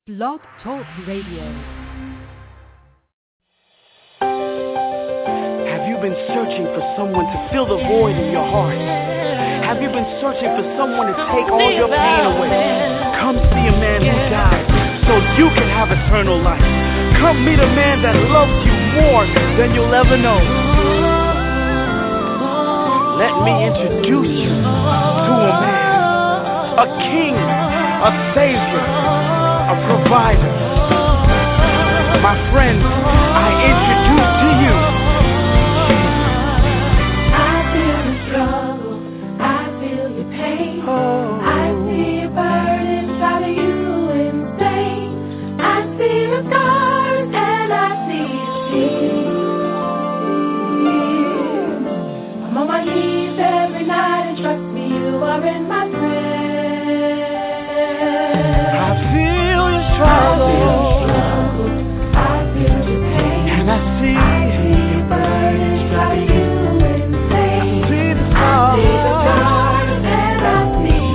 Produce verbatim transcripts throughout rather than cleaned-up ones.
Blog Talk Radio. Have you been searching for someone to fill the void in your heart? Have you been searching for someone to take all your pain away? Come see a man who died so you can have eternal life. Come meet a man that loves you more than you'll ever know. Let me introduce you to a man, a king, a savior, a provider. My friend, I introduce to you Jesus. I feel the struggle, I feel your pain. Oh. I see a burden inside of you insane. I see the scars and I see tears. I'm on my knees every night and trust me, you are in my prayers. I feel your struggle, I feel your pain, and I see, I see your burden inside of you insane. I see the I scars, see the scars and I see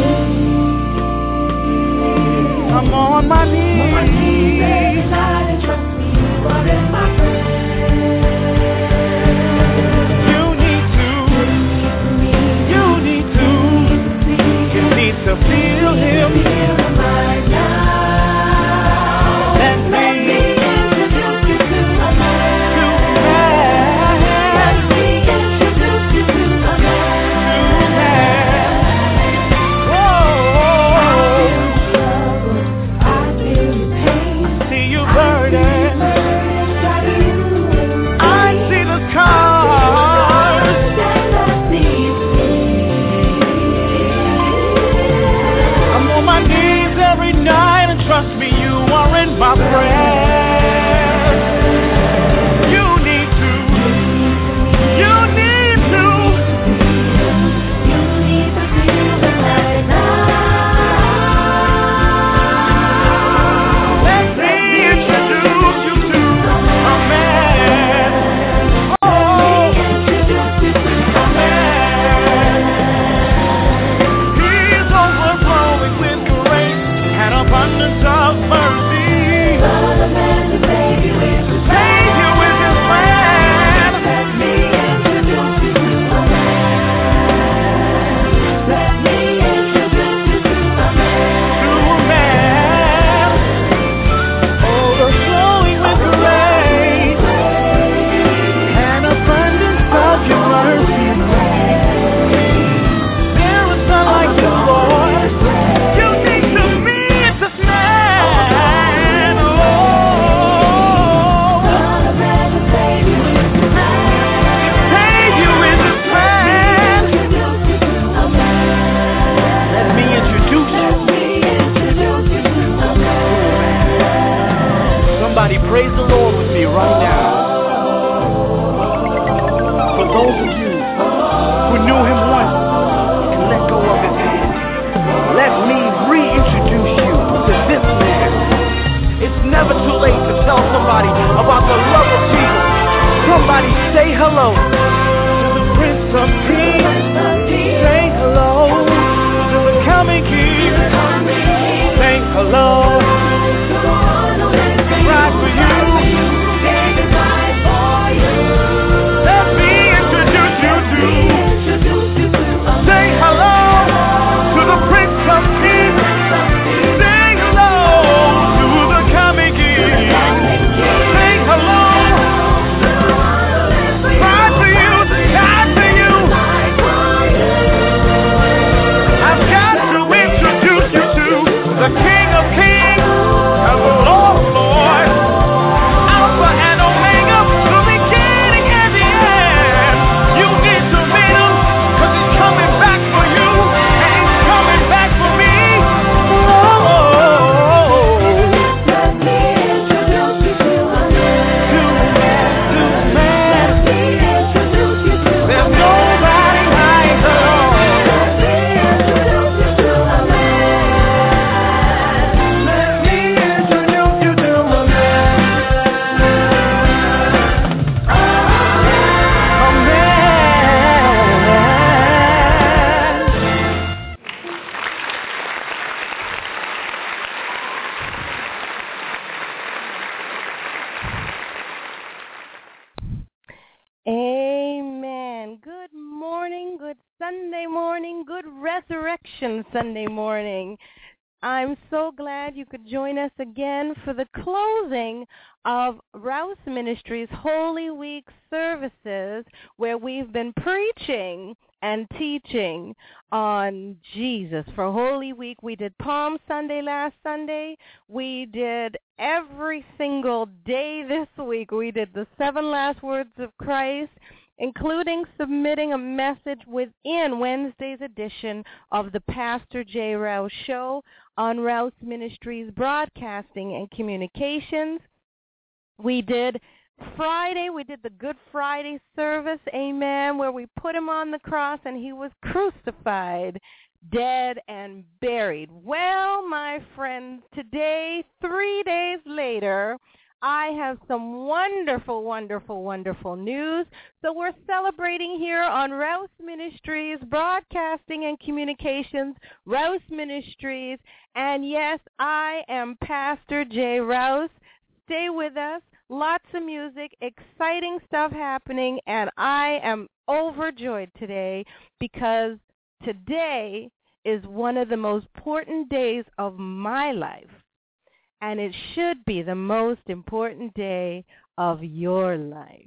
tears. I'm on my knees. On my knees every night and trust me, you are in my prayers. You need to, you need to, you need to feel Him. Feel Him right now. Let Let me me introduce you to a man. to Let man, me introduce you to a man. man. I Oh, feel your pain. see you burden. I see the scars. I'm on my knees every night and trust me, you are in my prayers. You need to, you need to. Let me introduce you to a man. Oh, a man. He's overflowing with grace and abundance of mercy. Save you with His plan. To a man, overflowing with grace and abundance of Your mercy. There is none like You, Lord. You need to meet this man. Oh, save you with His plan. Let me introduce you. Somebody praise the Lord with me right now. For those of you who knew Him once and let go of His hand, let me reintroduce you to this man. It's never too late to tell somebody about the love of Jesus. Somebody say hello to the Prince of Peace. Say hello to the coming King. Say hello. Right for you. Resurrection Sunday morning. I'm so glad you could join us again for the closing of Rouse Ministries Holy Week services, where we've been preaching and teaching on Jesus. For Holy Week, we did Palm Sunday last Sunday. We did every single day this week. We did the seven last words of Christ, including submitting a message within Wednesday's edition of the Pastor J. Rouse Show on Rouse Ministries Broadcasting and Communications. We did Friday, we did the Good Friday service, amen, where we put him on the cross and he was crucified, dead, and buried. Well, my friends, today, three days later, I have some wonderful, wonderful, wonderful news. So we're celebrating here on Rouse Ministries, Broadcasting and Communications, Rouse Ministries. And yes, I am Pastor J. Rouse. Stay with us. Lots of music, exciting stuff happening, and I am overjoyed today because today is one of the most important days of my life. And it should be the most important day of your life.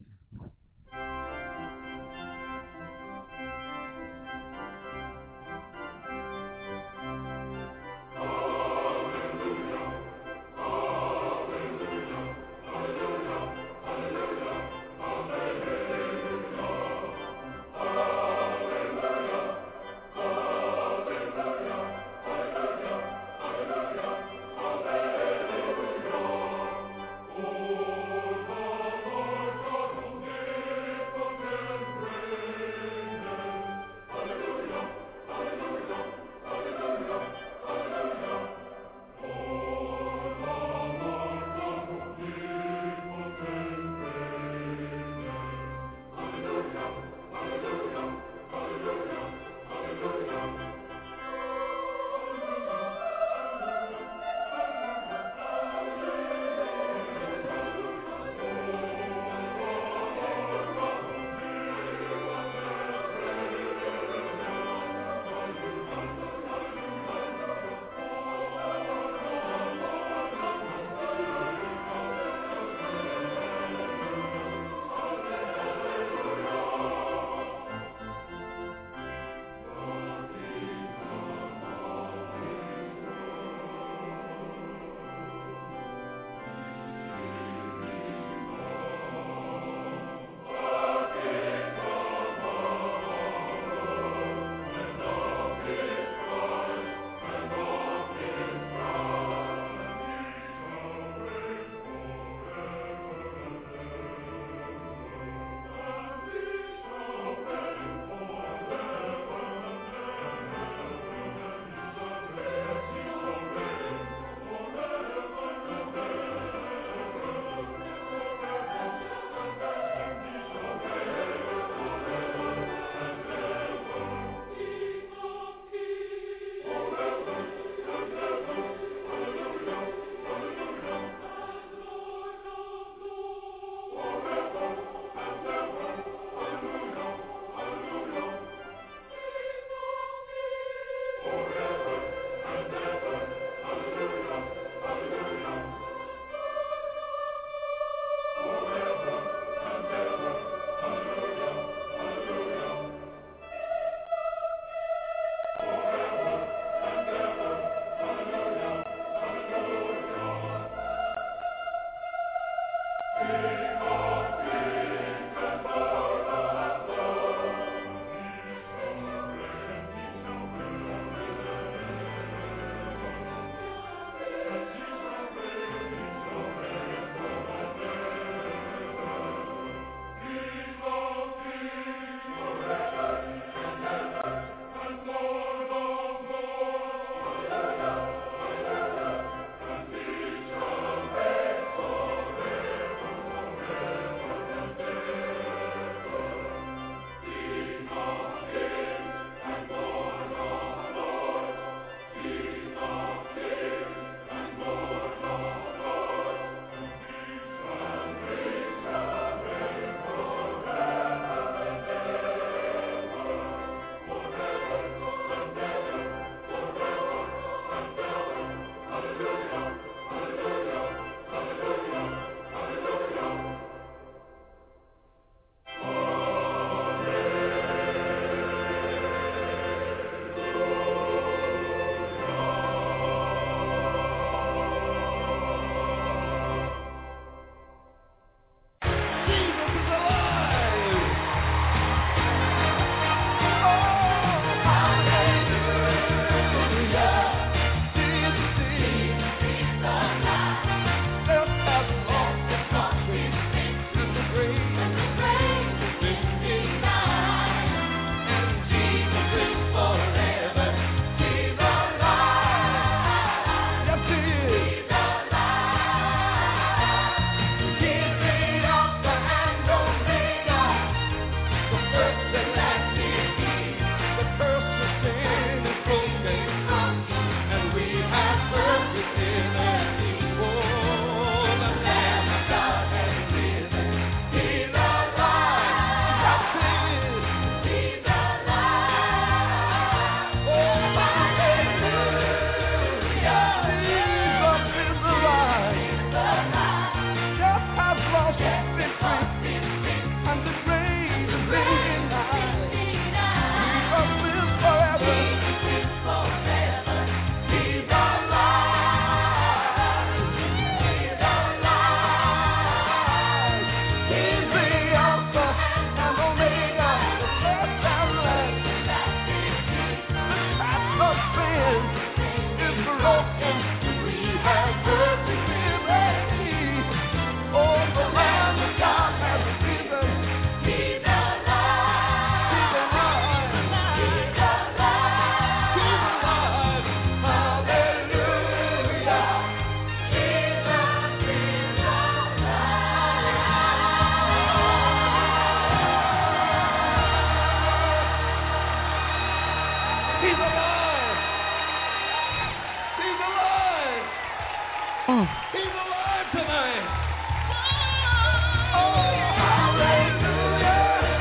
Mm. He's alive tonight. Oh, hallelujah.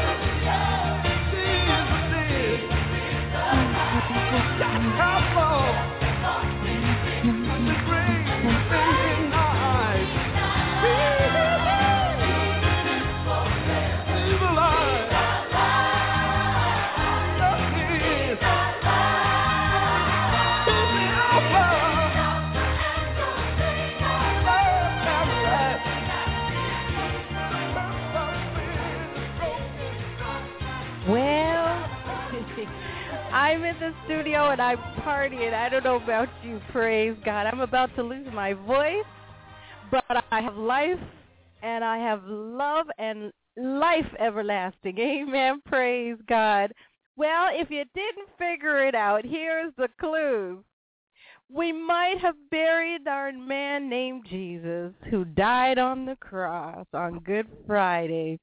Jesus is. Come on. The great thing night. He's alive. Yes, he is. He's the Alpha. Well, I'm in the studio and I'm partying. I don't know about you, praise God. I'm about to lose my voice, but I have life and I have love and life everlasting. Amen, praise God. Well, if you didn't figure it out, here's the clue. We might have buried our man named Jesus who died on the cross on Good Friday.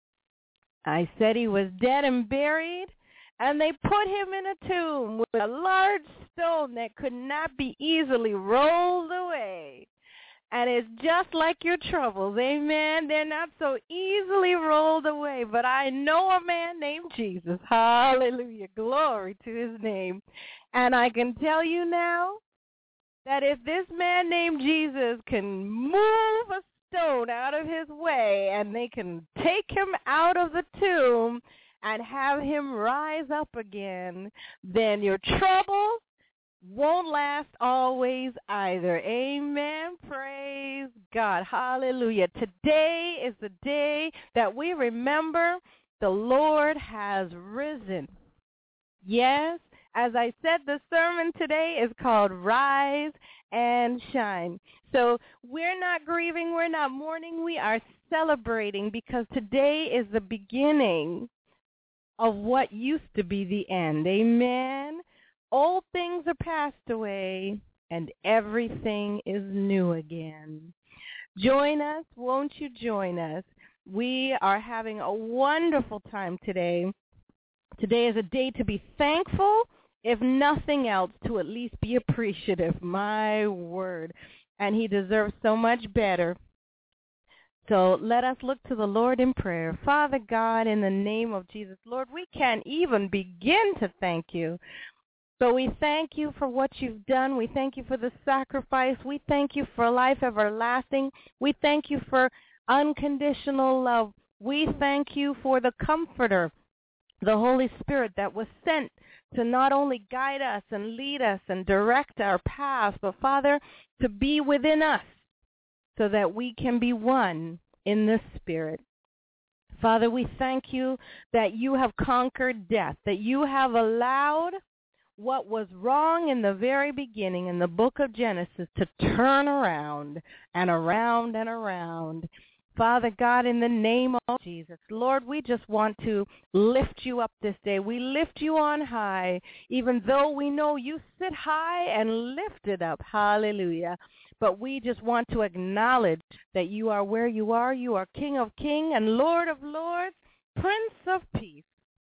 I said he was dead and buried, and they put him in a tomb with a large stone that could not be easily rolled away. And it's just like your troubles, amen? They're not so easily rolled away, but I know a man named Jesus. Hallelujah. Glory to his name. And I can tell you now that if this man named Jesus can move a stone out of his way and they can take him out of the tomb and have him rise up again, then your trouble won't last always either. Amen. Praise God. Hallelujah. Today is the day that we remember the Lord has risen. Yes, as I said, the sermon today is called Rise and Shine. So we're not grieving, we're not mourning, we are celebrating because today is the beginning of what used to be the end. Amen. Old things are passed away and everything is new again. Join us, won't you join us? We are having a wonderful time today. Today is a day to be thankful, if nothing else, to at least be appreciative. My word. And he deserves so much better. So let us look to the Lord in prayer. Father God, in the name of Jesus, Lord, we can't even begin to thank you. So we thank you for what you've done. We thank you for the sacrifice. We thank you for life everlasting. We thank you for unconditional love. We thank you for the Comforter, the Holy Spirit that was sent to not only guide us and lead us and direct our paths, but, Father, to be within us so that we can be one in the Spirit. Father, we thank you that you have conquered death, that you have allowed what was wrong in the very beginning in the book of Genesis to turn around and around and around. Father God, in the name of Jesus, Lord, we just want to lift you up this day. We lift you on high, even though we know you sit high and lifted up. Hallelujah. But we just want to acknowledge that you are where you are. You are King of Kings and Lord of Lords, Prince of Peace.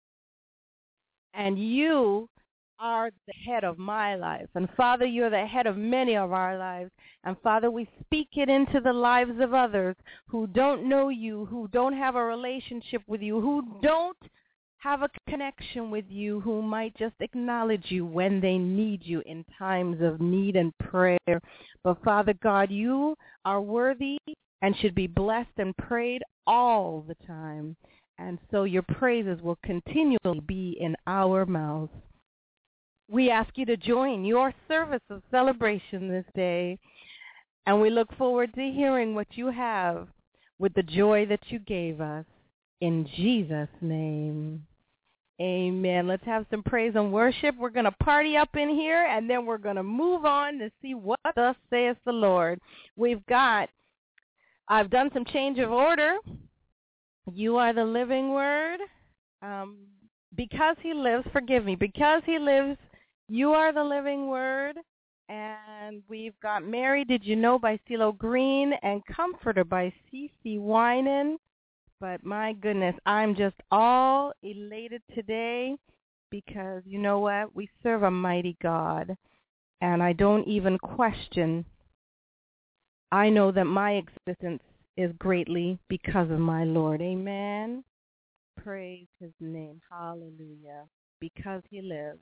And you are the head of my life. And Father, you're the head of many of our lives. And Father, we speak it into the lives of others who don't know you, who don't have a relationship with you, who don't have a connection with you, who might just acknowledge you when they need you in times of need and prayer. But Father God, you are worthy and should be blessed and prayed all the time. And so your praises will continually be in our mouths. We ask you to join your service of celebration this day, and we look forward to hearing what you have with the joy that you gave us. In Jesus' name, amen. Let's have some praise and worship. We're going to party up in here, and then we're going to move on to see what thus saith the Lord. We've got, I've done some change of order. You are the living word. Um, because he lives, forgive me, because he lives, you are the living word. And we've got Mary, Did You Know by CeeLo Green, and Comforter by C C Winan. But my goodness, I'm just all elated today because you know what? We serve a mighty God. And I don't even question I know that my existence is greatly because of my Lord. Amen. Praise his name. Hallelujah. Because he lives.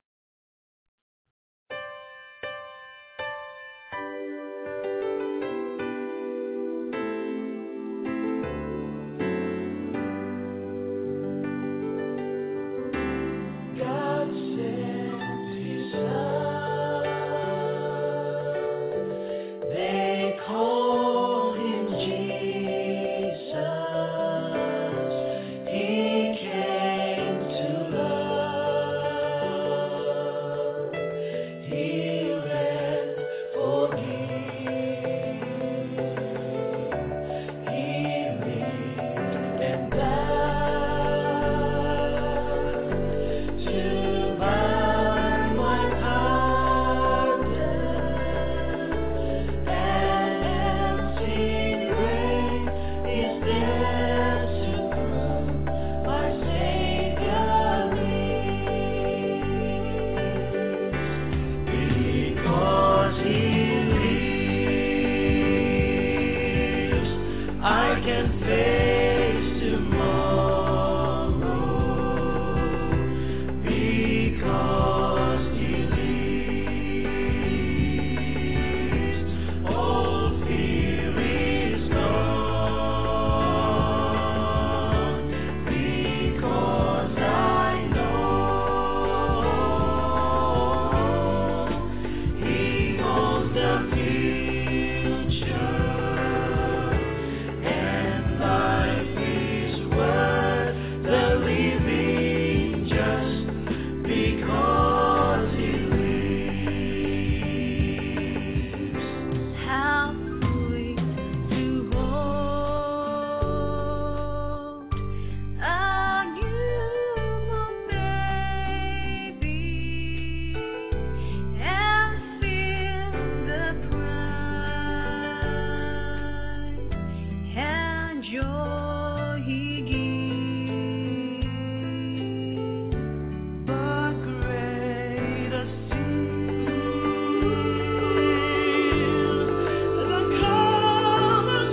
God sent his son. They call him Jesus. He came to love, heal and forgive. He lived and died to buy my pardon. An empty grave is there to prove my Savior lives. Because he lives, I can face tomorrow. Because he lives, all fear is gone. Because I know he holds the future, and life is worth the living just because he lives. How sweet to hold a newborn baby and feel the pride and joy he gives. But greater still, the common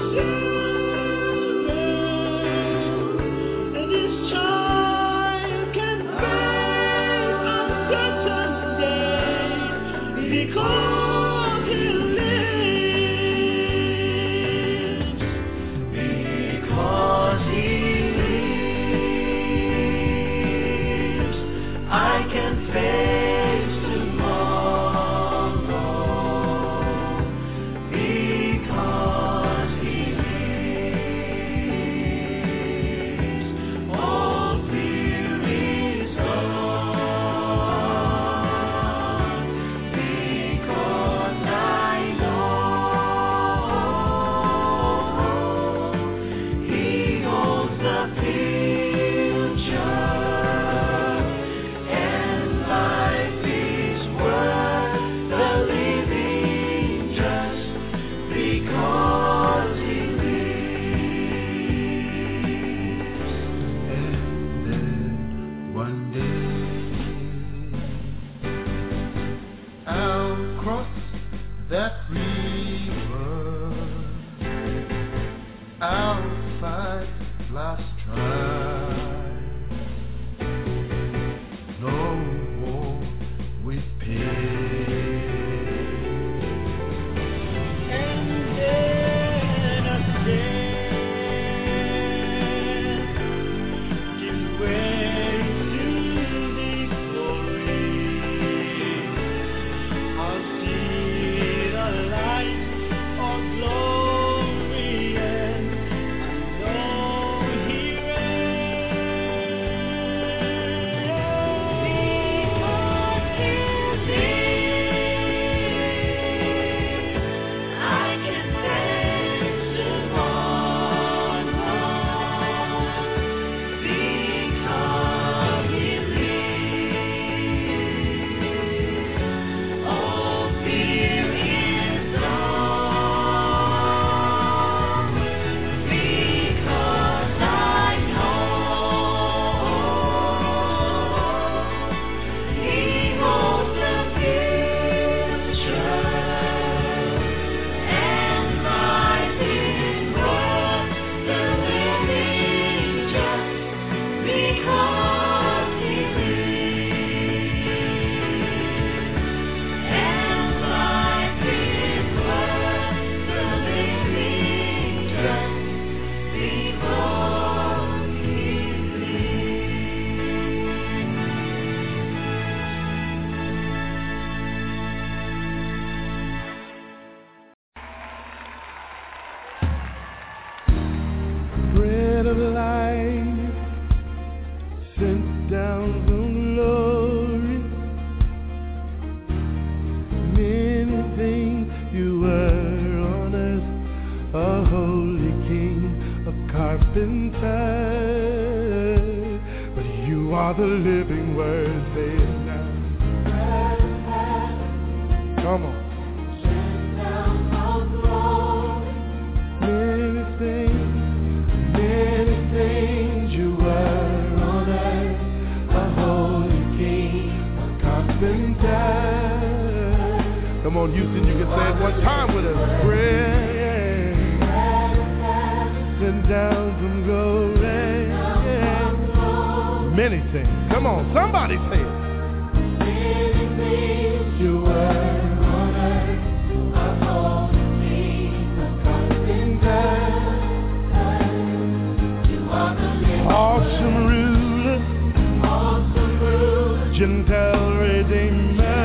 children, this child can face uncertain day because he lives. Because he lives, I can face tomorrow. Because he lives, all fear is gone. Because I know he holds the future, and life is worth the living just because he lives. And then one day I'll cross that river. I'll fight last try. No war with pain. And then I stand, give way to victory. I'll see the light of glory, and I know he reigns. a holy king, a carpenter. But you are the living word, say it now. Come on. Many things, many things you were on earth, a holy king, a carpenter. Come on, Houston, you can say it one time with us. Bread, sent down from glory. Many things. Come on, somebody say it. Many things you were on earth, a holy king, a carpenter. You are the living awesome ruler, awesome ruler, Gentile redeemer.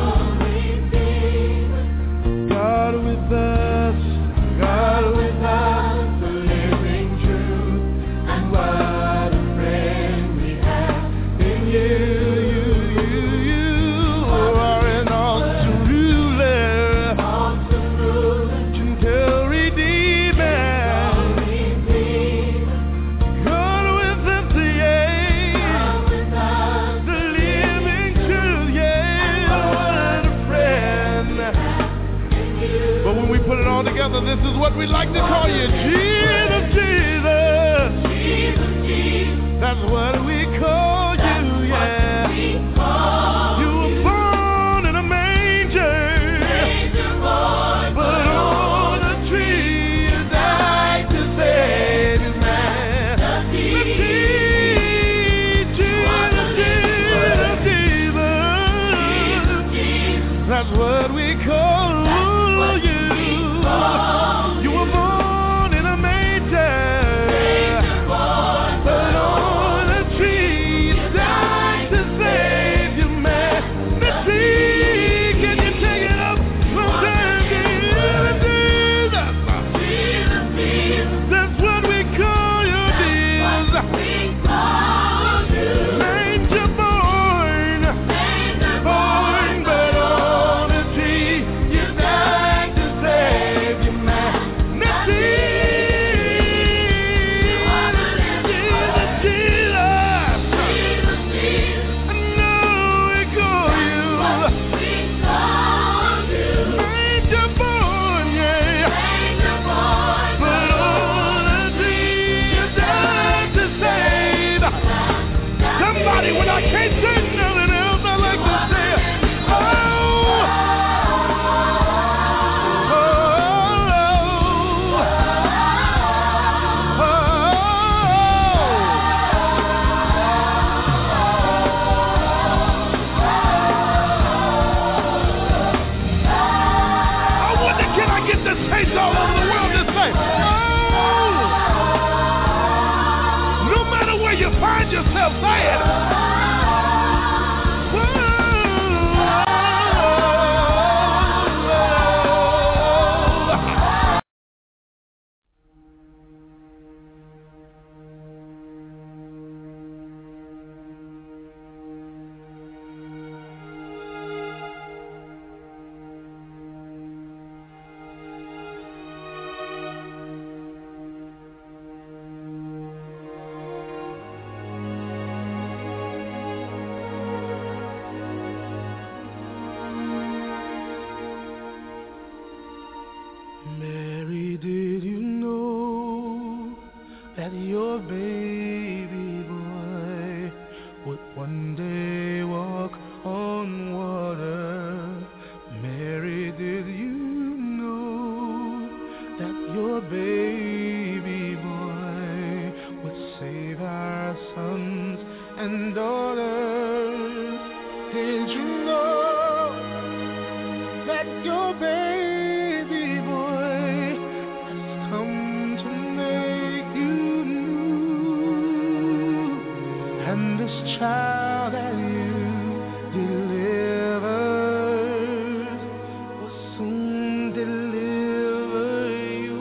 God with us, God with us, the living truth, and what a friend we have in you. You, you, you are an awesome ruler, awesome ruler, gentle redeemer. God with us, yeah, God with us, the living truth, yeah, what a friend. But when we put it all together, this is what we like to call you. Jesus, Jesus. Jesus, Jesus. That's what we call you, yeah. You were born in a manger, but on a tree you died to save his man. Jesus, Jesus, Jesus. That's what we call you. You were born in a manger, but on a tree you died to save your man. The tree, can you take it up from there? Jesus, that's what we call you, Jesus. Manger born, born, but on a tree you died to save your man. The Jesus, Jesus, I know we call you. Manger born, yeah, but on a tree you died to save. Somebody, when I can't say nothing else, I like to say, oh, oh, I wonder, can I get this taste all over the world to say, oh, no matter where you find yourself, say it. Mary, did you know that your baby boy would one day walk on water? Mary, did you know that your baby boy would save our sons and daughters? Did you know that your baby boy has come to make you new? And this child that you delivered will soon deliver you.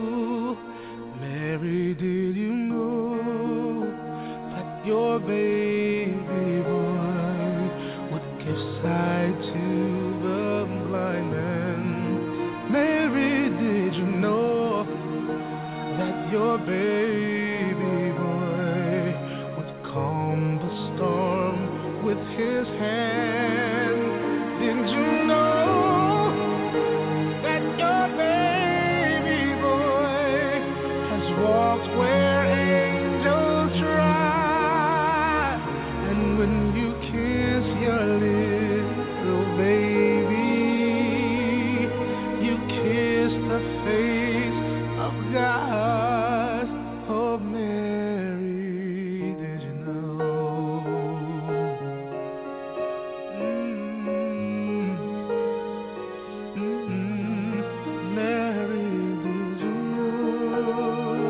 Mary, did you know that your baby boy would give sight to the blind man? Mary, did you know your baby boy would calm the storm with his hand? Did you know that your baby boy has walked where angels trod? And when you kiss your little baby, you kiss the face of God. Oh, Mary, did you know? Mm-hmm. Mm-hmm. Mary, did you know?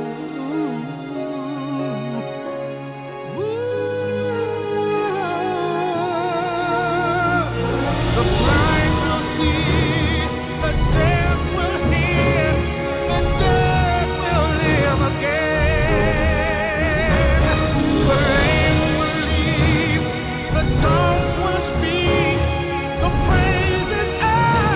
The blind will see, the deaf will hear, the dead will live again. The lame will leap, the dumb will speak, the praises of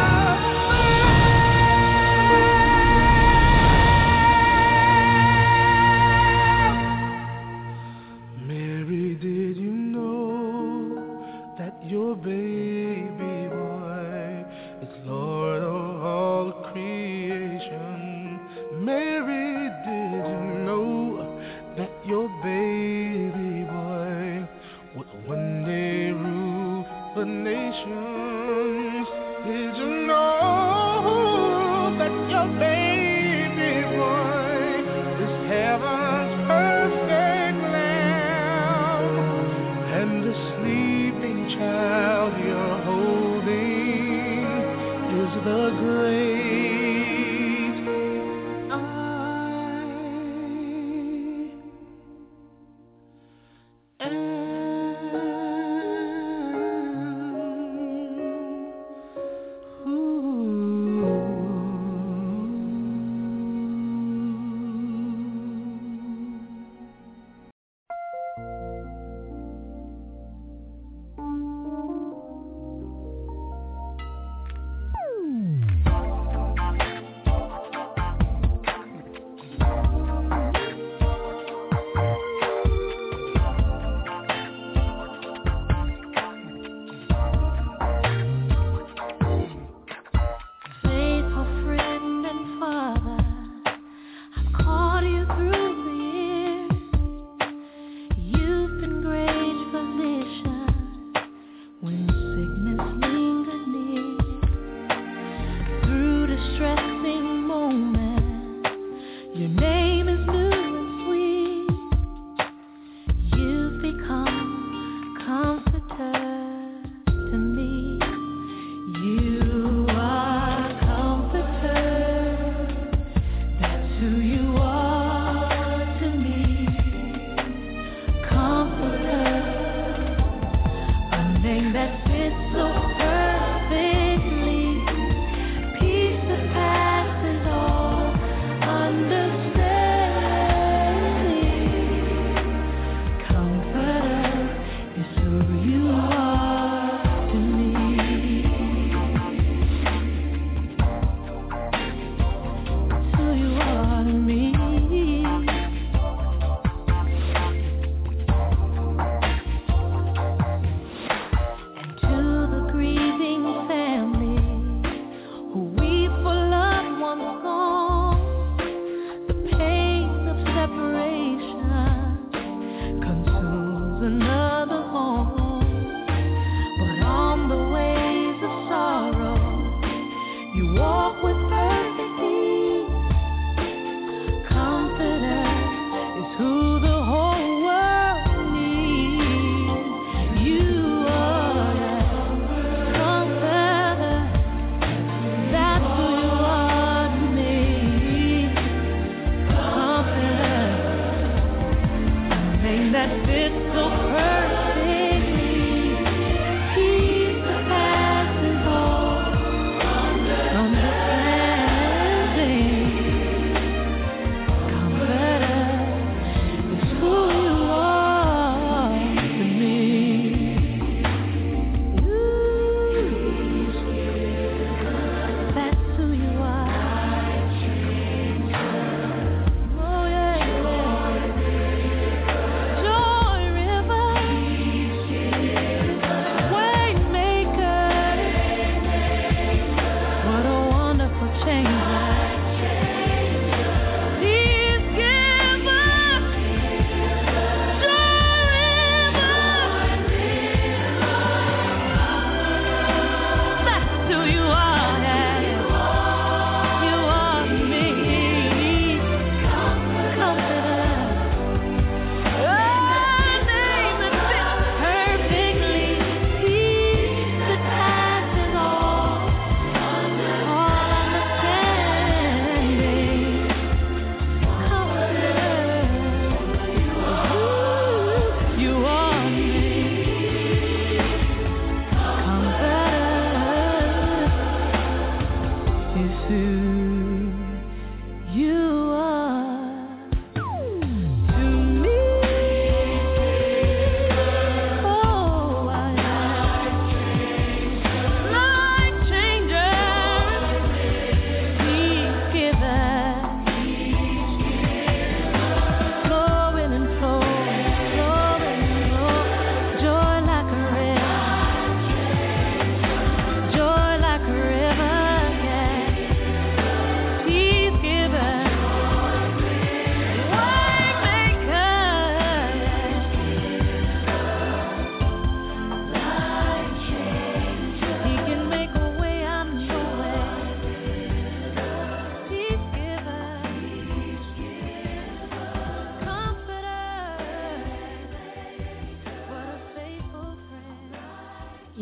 Mary, did you know that your baby boy is Lord of all creation? Mary, did you know that your baby boy would one day rule the nations? Did you know that your baby boy is heaven's perfect lamb? And the sleeping child you're holding is the great I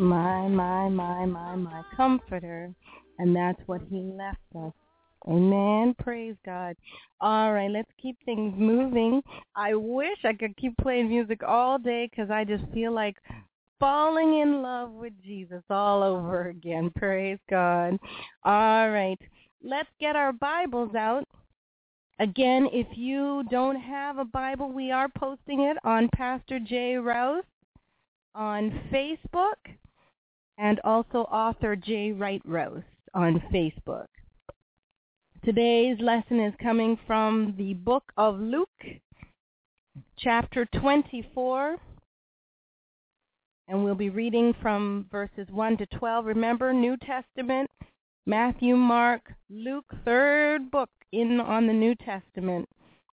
My, my, my, my, my comforter. And that's what he left us. Amen. Praise God. All right, let's keep things moving. I wish I could keep playing music all day because I just feel like falling in love with Jesus all over again. Praise God. All right, let's get our Bibles out. Again, if you don't have a Bible, we are posting it on Pastor Jay Rouse on Facebook and also author J. Wright Rouse on Facebook. Today's lesson is coming from the book of Luke, chapter twenty-four, and we'll be reading from verses one to twelve. Remember, New Testament, Matthew, Mark, Luke, third book in on the New Testament.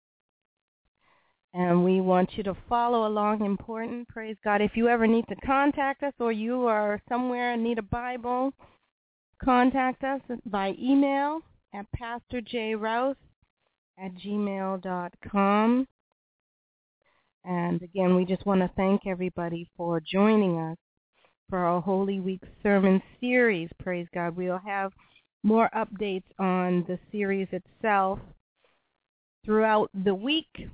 And we want you to follow along. Important, praise God. If you ever need to contact us or you are somewhere and need a Bible, contact us by email at pastor j rouse at gmail dot com. And again, we just want to thank everybody for joining us for our Holy Week sermon series. Praise God. We'll have more updates on the series itself throughout the week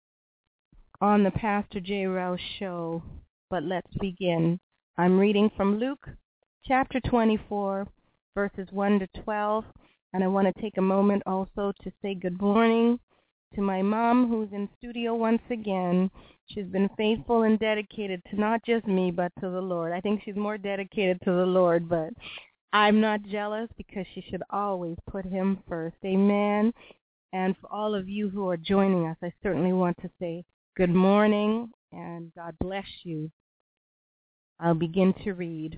on the Pastor J. Rouse Show. But let's begin. I'm reading from Luke chapter twenty-four, verses one to twelve. And I want to take a moment also to say good morning to my mom, who's in studio once again. She's been faithful and dedicated to not just me, but to the Lord. I think she's more dedicated to the Lord, but I'm not jealous because she should always put him first. Amen. And for all of you who are joining us, I certainly want to say good morning and God bless you. I'll begin to read.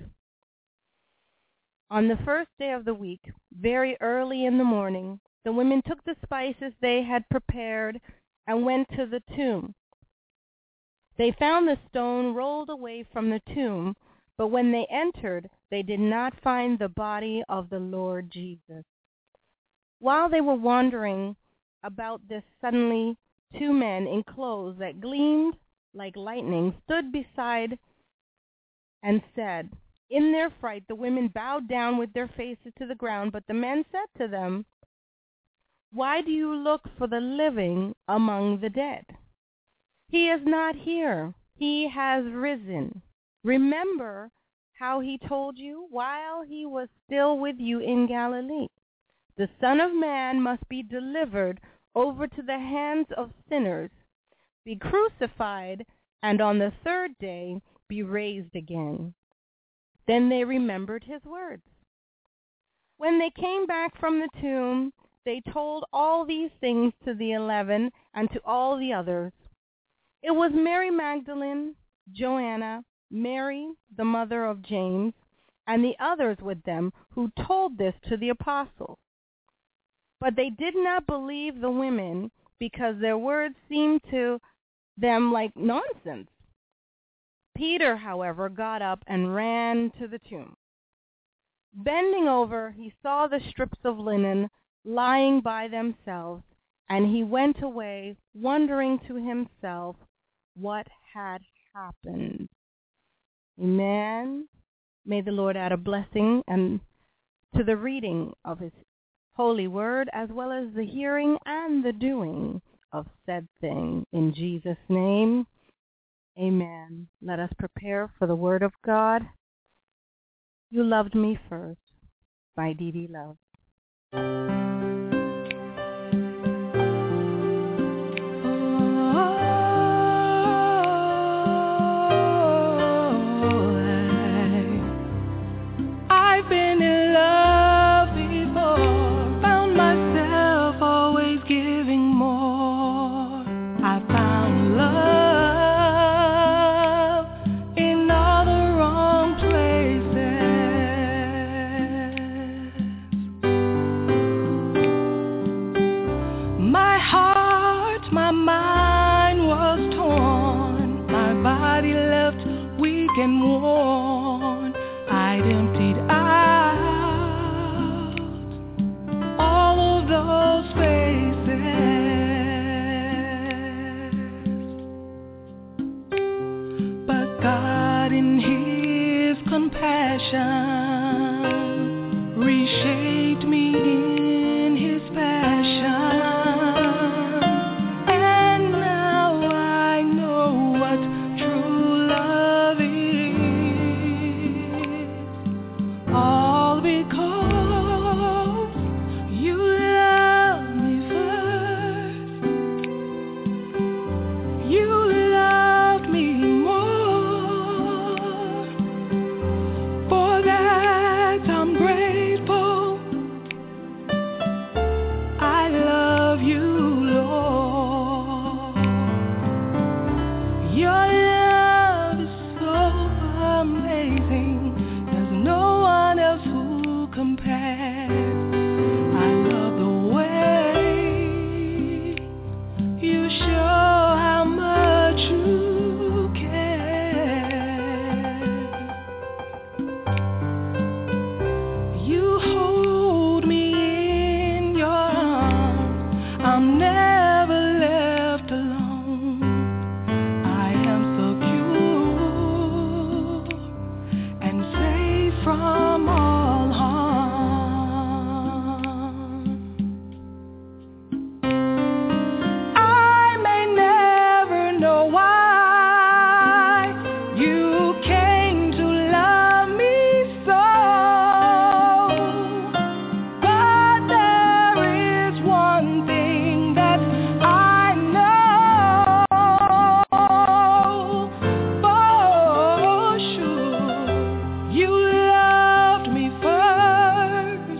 On the first day of the week, very early in the morning, the women took the spices they had prepared and went to the tomb. They found the stone rolled away from the tomb, but when they entered, they did not find the body of the Lord Jesus. While they were wondering about this, suddenly two men in clothes that gleamed like lightning stood beside and said, in their fright, the women bowed down with their faces to the ground, but the men said to them, why do you look for the living among the dead? He is not here. He has risen. Remember how he told you while he was still with you in Galilee. The Son of Man must be delivered over to the hands of sinners, be crucified, and on the third day be raised again. Then they remembered his words. When they came back from the tomb, they told all these things to the eleven and to all the others. It was Mary Magdalene, Joanna, Mary, the mother of James, and the others with them who told this to the apostles. But they did not believe the women because their words seemed to them like nonsense. Peter, however, got up and ran to the tomb. Bending over, he saw the strips of linen lying by themselves, and he went away, wondering to himself what had happened. Amen. May the Lord add a blessing and to the reading of his holy word, as well as the hearing and the doing of said thing. In Jesus' name, amen. Let us prepare for the word of God. You Loved Me First by Dee Dee Love. And worn, I'd emptied out all of those spaces, but God in His compassion compassion reshaped me in his passion, and now I know what true love is, all because you loved me first. You loved me more. For that I'm grateful. I love you, Lord. Your love is so amazing. There's no one else who compares. I love the way you show how much you care. You hold me in your arms. I'm never left alone. I am secure and safe from all harm. I may never know why you came to love me so, but there is one thing that I know for sure. You loved me first.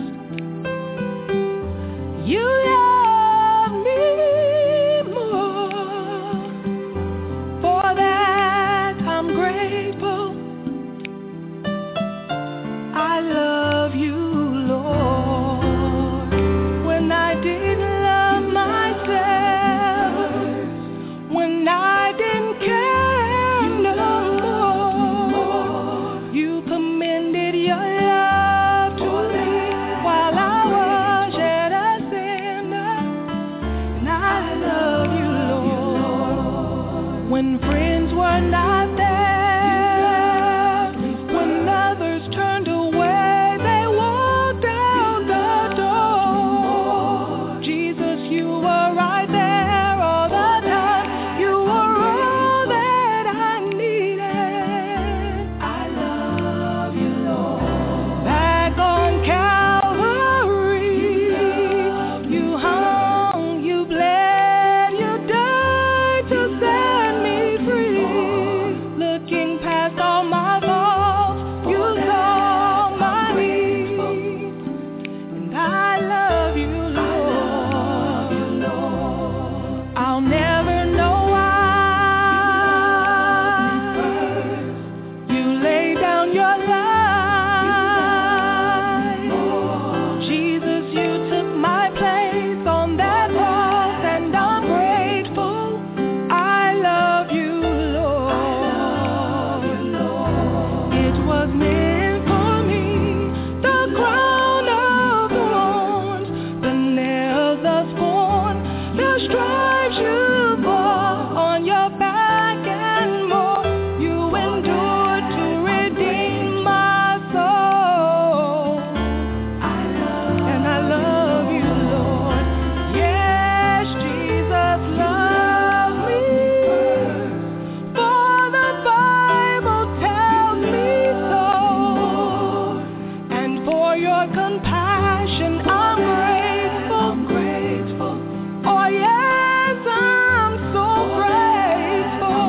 You loved me more. For that I'm grateful. I love you, Lord. When I didn't love myself, when I didn't care no more, you commended your love to me while I was yet a sinner. And I love you, Lord. When friends were not there, when others turned away, they walked out the door. Jesus, you were right there all the time. You were all that I needed. I love you, Lord. Back on Calvary, you hung, you bled, you died to set me free. Looking past all my faults, you saw my needs. And I love you, Lord. I'll never know why you laid down your life. Jesus, you took my place on that cross, and I'm grateful. I love you, Lord. It was meant for me, the crown of thorns, the nails of scorn, the stripes you bore on your back and more. You endured to redeem my soul. And I love you, Lord. Yes, Jesus loves me. For the Bible tells me so. And for your compassion, I'm grateful. I'm grateful. Oh yes, I'm so grateful.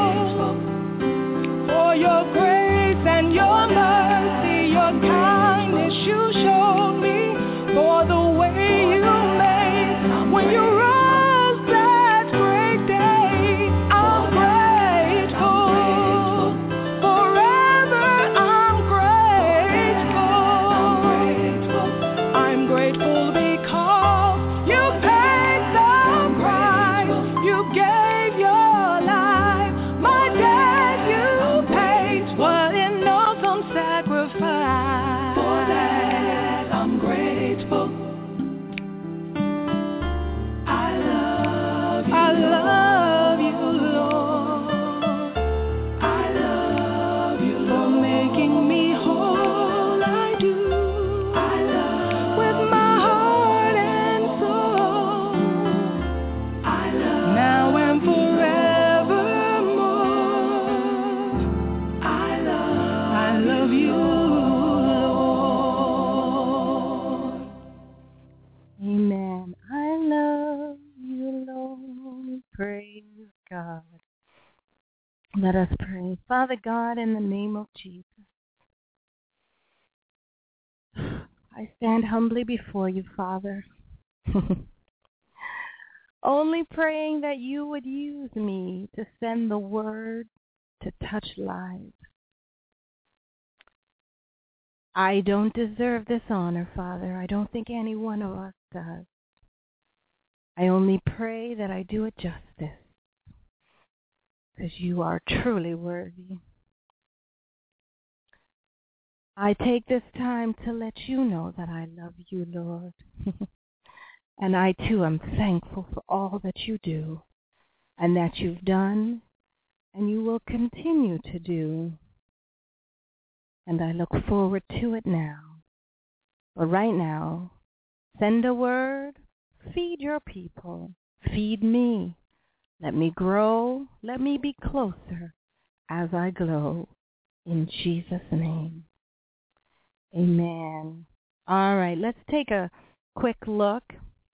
For your grace and your mercy, your kindness you showed me, for the way you made when you rose that great day. I'm grateful. Forever I'm grateful. I'm grateful because you paid the price. You gave your life. My debt you paid. What an awesome sacrifice. For that I'm grateful. I love you. I love you, Lord. I love you, Lord. For making me whole. Praise God. Let us pray. Father God, in the name of Jesus, I stand humbly before you, Father, only praying that you would use me to send the word to touch lives. I don't deserve this honor, Father. I don't think any one of us does. I only pray that I do it justice, because you are truly worthy. I take this time to let you know that I love you, Lord. And I, too, am thankful for all that you do and that you've done and you will continue to do. And I look forward to it now. But right now, send a word, feed your people, feed me. Let me grow, let me be closer as I glow. In Jesus' name, amen. All right, let's take a quick look.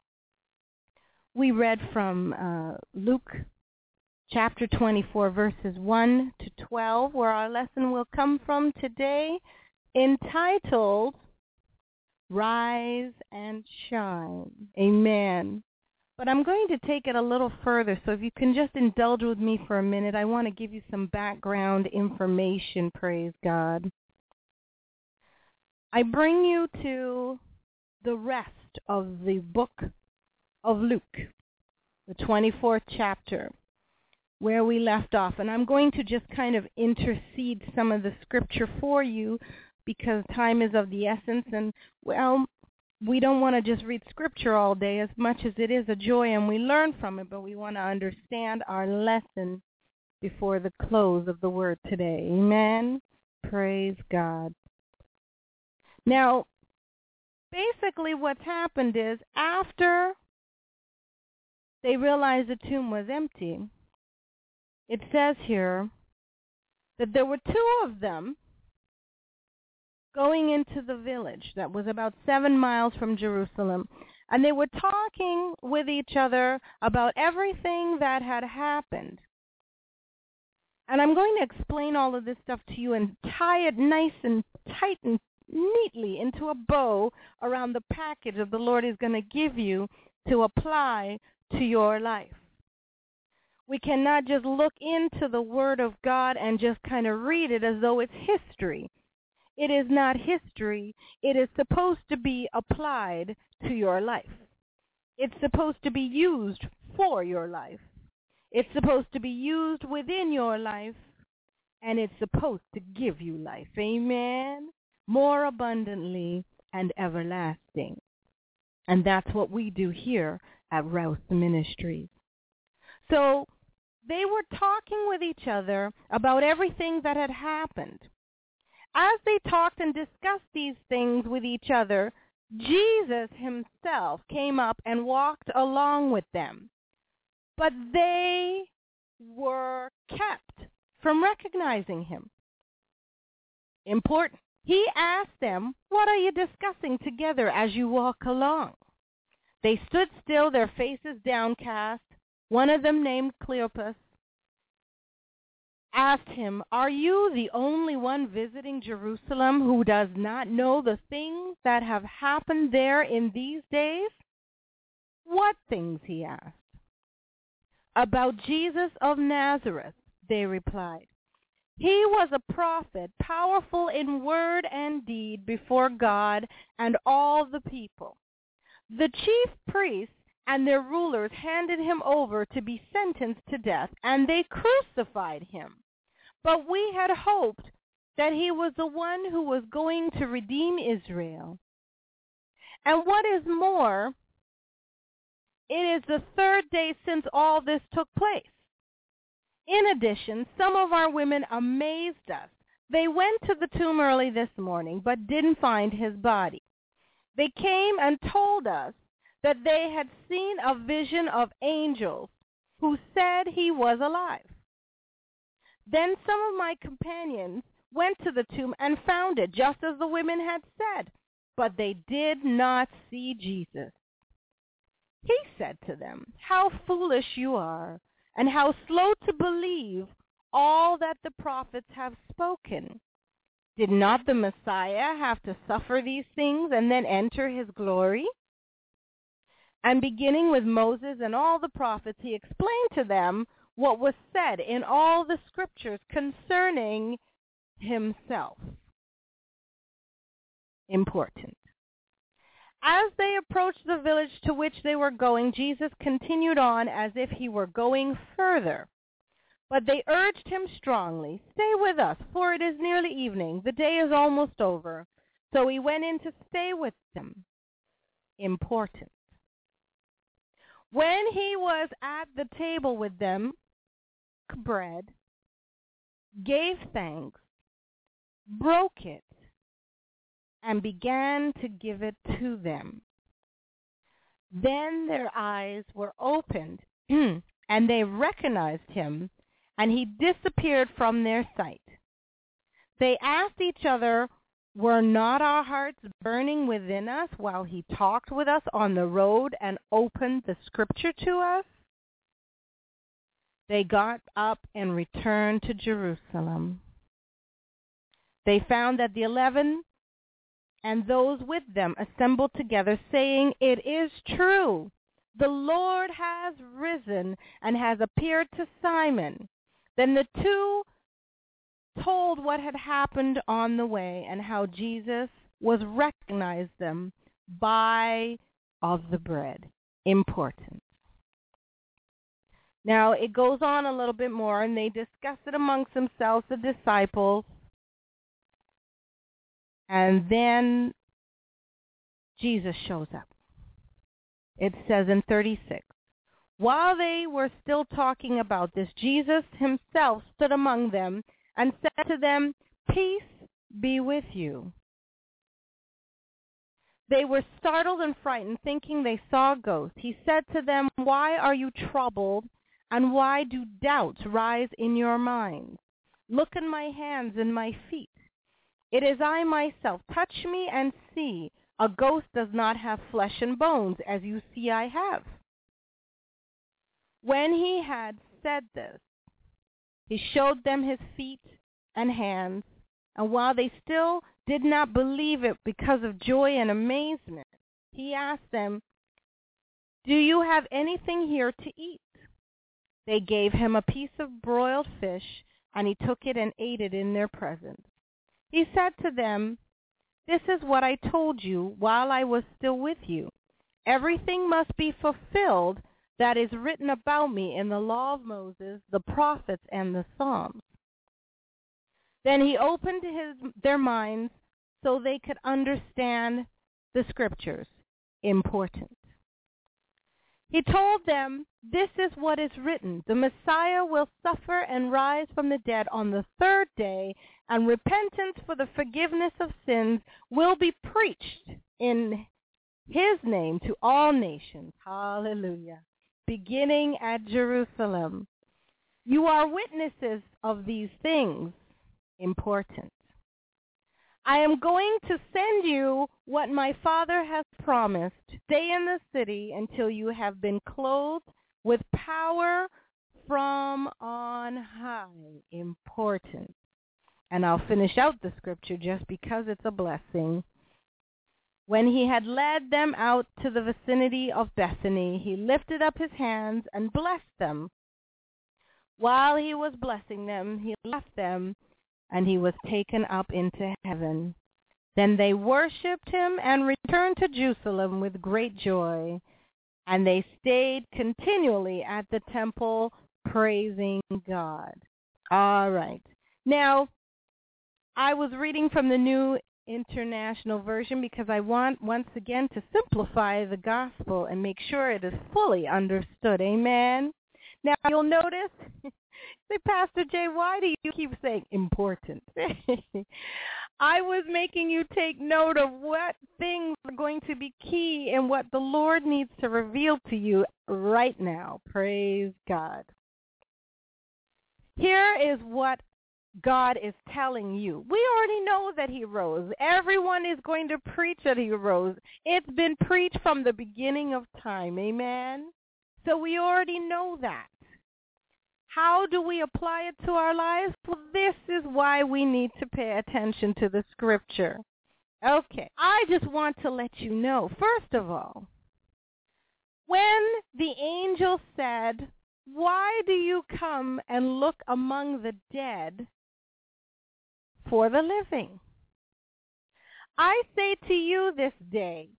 We read from uh, Luke chapter twenty-four, verses one to twelve, where our lesson will come from today, entitled, Rise and Shine. Amen. But I'm going to take it a little further, so if you can just indulge with me for a minute, I want to give you some background information, praise God. I bring you to the rest of the book of Luke, the twenty-fourth chapter, where we left off. And I'm going to just kind of intercede some of the scripture for you because time is of the essence. And, well, we don't want to just read scripture all day as much as it is a joy and we learn from it, but we want to understand our lesson before the close of the word today. Amen? Praise God. Now, basically what's happened is after they realized the tomb was empty, it says here that there were two of them going into the village that was about seven miles from Jerusalem, and they were talking with each other about everything that had happened. And I'm going to explain all of this stuff to you and tie it nice and tight and neatly into a bow around the package that the Lord is going to give you to apply to your life. We cannot just look into the Word of God and just kind of read it as though it's history. It is not history. It is supposed to be applied to your life. It's supposed to be used for your life. It's supposed to be used within your life, and it's supposed to give you life. Amen? More abundantly and everlasting. And that's what we do here at Rouse Ministries. So they were talking with each other about everything that had happened. As they talked and discussed these things with each other, Jesus himself came up and walked along with them. But they were kept from recognizing him. Important. He asked them, "What are you discussing together as you walk along?" They stood still, their faces downcast. One of them, named Cleopas, asked him, "Are you the only one visiting Jerusalem who does not know the things that have happened there in these days?" "What things?" he asked. "About Jesus of Nazareth," they replied. "He was a prophet, powerful in word and deed before God and all the people. The chief priests and their rulers handed him over to be sentenced to death, and they crucified him. But we had hoped that he was the one who was going to redeem Israel. And what is more, it is the third day since all this took place. In addition, some of our women amazed us. They went to the tomb early this morning, but didn't find his body. They came and told us that they had seen a vision of angels who said he was alive. Then some of my companions went to the tomb and found it, just as the women had said, but they did not see Jesus." He said to them, "How foolish you are, and how slow to believe all that the prophets have spoken. Did not the Messiah have to suffer these things and then enter his glory? And beginning with Moses and all the prophets, he explained to them what was said in all the scriptures concerning himself. Important. As they approached the village to which they were going, Jesus continued on as if he were going further. But they urged him strongly, "Stay with us, for it is nearly evening. The day is almost over." So he went in to stay with them. Important. When he was at the table with them, took bread, gave thanks, broke it, and began to give it to them. Then their eyes were opened, and they recognized him, and he disappeared from their sight. They asked each other, "Were not our hearts burning within us while he talked with us on the road and opened the scripture to us?" They got up and returned to Jerusalem. They found that the eleven and those with them assembled together, saying, "It is true, the Lord has risen and has appeared to Simon." Then the two told what had happened on the way and how Jesus was recognized them by of the bread. Important. Now, it goes on a little bit more, and they discuss it amongst themselves, the disciples. And then Jesus shows up. It says in thirty-six, while they were still talking about this, Jesus himself stood among them and said to them, "Peace be with you." They were startled and frightened, thinking they saw a ghost. He said to them, "Why are you troubled, and why do doubts rise in your minds? Look at my hands and my feet. It is I myself. Touch me and see. A ghost does not have flesh and bones, as you see I have." When he had said this, he showed them his feet and hands, and while they still did not believe it because of joy and amazement, he asked them, "Do you have anything here to eat?" They gave him a piece of broiled fish, and he took it and ate it in their presence. He said to them, "This is what I told you while I was still with you. Everything must be fulfilled that is written about me in the law of Moses, the prophets, and the Psalms." Then he opened his, their minds so they could understand the scriptures. Important. He told them, "This is what is written. The Messiah will suffer and rise from the dead on the third day, and repentance for the forgiveness of sins will be preached in his name to all nations." Hallelujah. Beginning at Jerusalem. You are witnesses of these things. Important. I am going to send you what my Father has promised. Stay in the city until you have been clothed with power from on high. Important. And I'll finish out the scripture just because it's a blessing. When he had led them out to the vicinity of Bethany, he lifted up his hands and blessed them. While he was blessing them, he left them, and he was taken up into heaven. Then they worshipped him and returned to Jerusalem with great joy. And they stayed continually at the temple praising God. All right. Now, I was reading from the New International Version because I want, once again, to simplify the gospel and make sure it is fully understood. Amen? Now, you'll notice, say, Pastor Jay, why do you keep saying important? I was making you take note of what things are going to be key and what the Lord needs to reveal to you right now. Praise God. Here is what God is telling you. We already know that he rose. Everyone is going to preach that he rose. It's been preached from the beginning of time. Amen? So we already know that. How do we apply it to our lives? Well, this is why we need to pay attention to the scripture. Okay, I just want to let you know, first of all, when the angel said, "Why do you come and look among the dead for the living?" I say to you this day,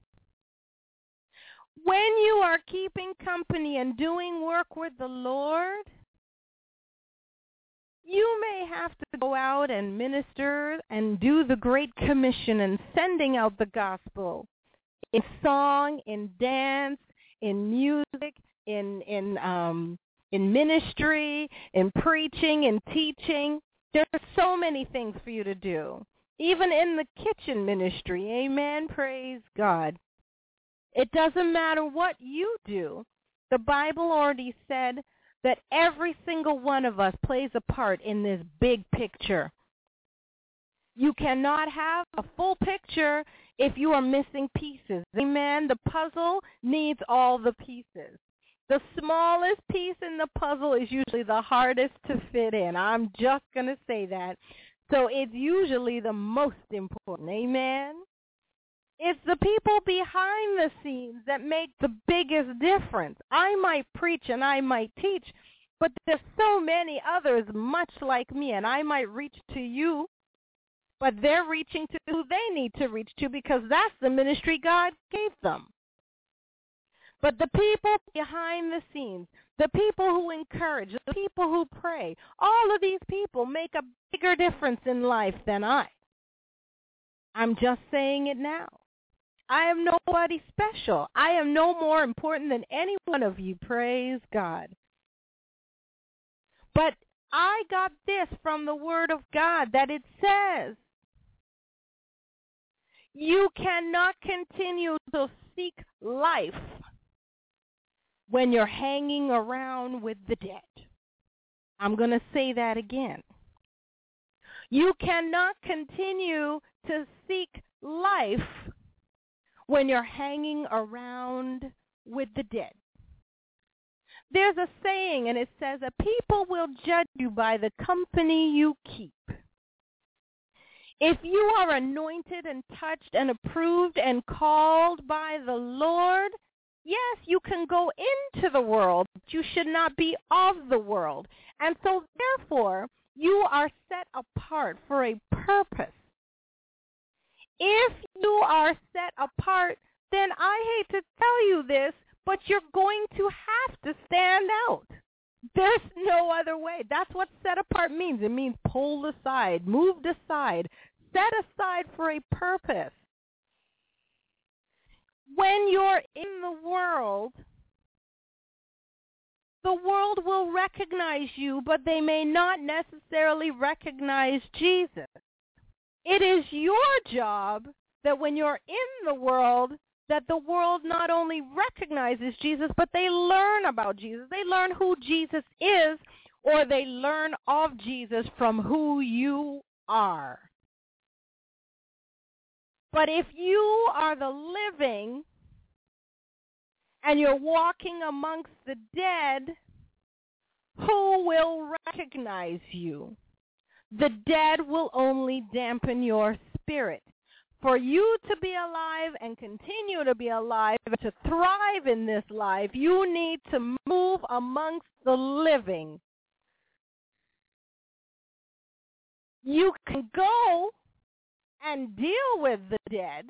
when you are keeping company and doing work with the Lord, you may have to go out and minister and do the Great Commission and sending out the gospel in song, in dance, in music, in in um, in ministry, in preaching, in teaching. There are so many things for you to do. Even in the kitchen ministry, amen, praise God. It doesn't matter what you do. The Bible already said that every single one of us plays a part in this big picture. You cannot have a full picture if you are missing pieces. Amen. The puzzle needs all the pieces. The smallest piece in the puzzle is usually the hardest to fit in. I'm just going to say that. So it's usually the most important. Amen. It's the people behind the scenes that make the biggest difference. I might preach and I might teach, but there's so many others much like me, and I might reach to you, but they're reaching to who they need to reach to because that's the ministry God gave them. But the people behind the scenes, the people who encourage, the people who pray, all of these people make a bigger difference in life than I. I'm just saying it now. I am nobody special. I am no more important than any one of you. Praise God. But I got this from the Word of God, that it says, you cannot continue to seek life when you're hanging around with the dead. I'm going to say that again. You cannot continue to seek life when you're hanging around with the dead. There's a saying, and it says, a people will judge you by the company you keep. If you are anointed and touched and approved and called by the Lord, yes, you can go into the world, but you should not be of the world. And so, therefore, you are set apart for a purpose. If you are set apart, then I hate to tell you this, but you're going to have to stand out. There's no other way. That's what set apart means. It means pulled aside, moved aside, set aside for a purpose. When you're in the world, the world will recognize you, but they may not necessarily recognize Jesus. It is your job that when you're in the world, that the world not only recognizes Jesus, but they learn about Jesus. They learn who Jesus is, or they learn of Jesus from who you are. But if you are the living and you're walking amongst the dead, who will recognize you? The dead will only dampen your spirit. For you to be alive and continue to be alive, to thrive in this life, you need to move amongst the living. You can go and deal with the dead,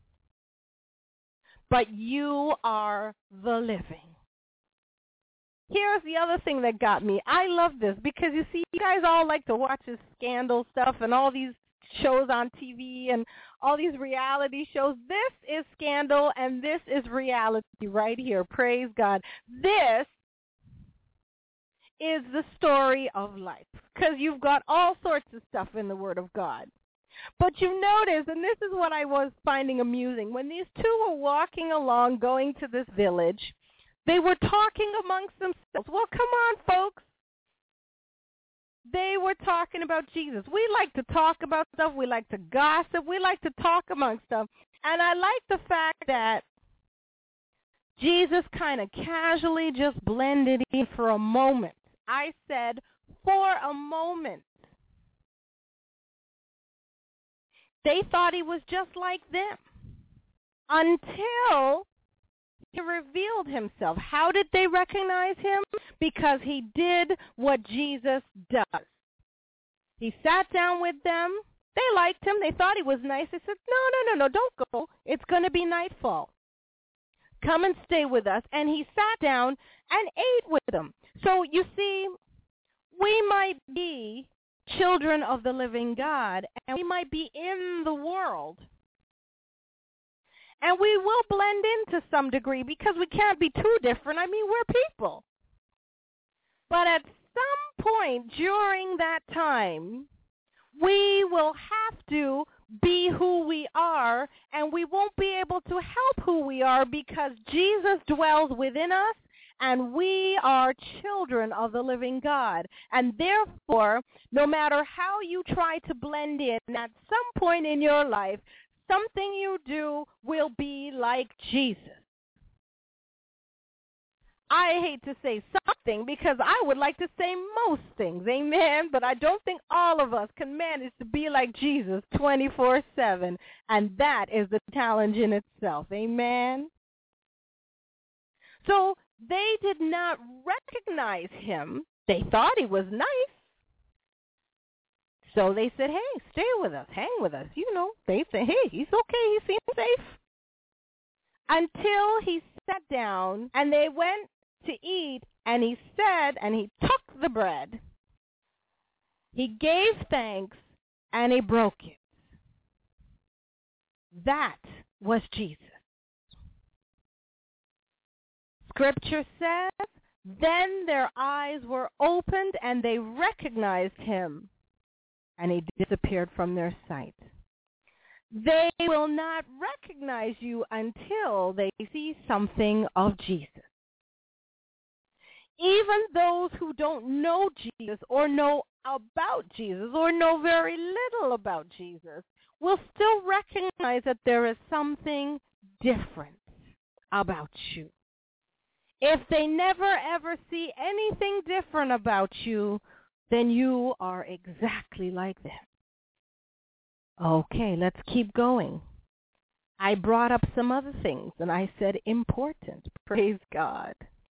but you are the living. Here's the other thing that got me. I love this because, you see, you guys all like to watch this scandal stuff and all these shows on T V and all these reality shows. This is scandal and this is reality right here. Praise God. This is the story of life because you've got all sorts of stuff in the Word of God. But you notice, and this is what I was finding amusing, when these two were walking along going to this village, they were talking amongst themselves. Well, come on, folks. They were talking about Jesus. We like to talk about stuff. We like to gossip. We like to talk amongst stuff. And I like the fact that Jesus kind of casually just blended in for a moment. I said, for a moment. They thought he was just like them until he revealed himself. How did they recognize him? Because he did what Jesus does. He sat down with them. They liked him. They thought he was nice. They said, no, no, no, no, don't go. It's going to be nightfall. Come and stay with us. And he sat down and ate with them. So you see, we might be children of the living God, and we might be in the world. And we will blend in to some degree because we can't be too different. I mean, we're people. But at some point during that time, we will have to be who we are, and we won't be able to help who we are because Jesus dwells within us, and we are children of the living God. And therefore, no matter how you try to blend in, at some point in your life, something you do will be like Jesus. I hate to say something because I would like to say most things, amen, but I don't think all of us can manage to be like Jesus twenty-four seven, and that is the challenge in itself, amen. So they did not recognize him. They thought he was nice. So they said, hey, stay with us, hang with us. You know, they said, hey, he's okay, he seems safe. Until he sat down and they went to eat, and he said, and he took the bread, he gave thanks, and he broke it. That was Jesus. Scripture says, then their eyes were opened, and they recognized him, and he disappeared from their sight. They will not recognize you until they see something of Jesus. Even those who don't know Jesus or know about Jesus or know very little about Jesus will still recognize that there is something different about you. If they never ever see anything different about you, then you are exactly like them. Okay, let's keep going. I brought up some other things, and I said important. Praise God.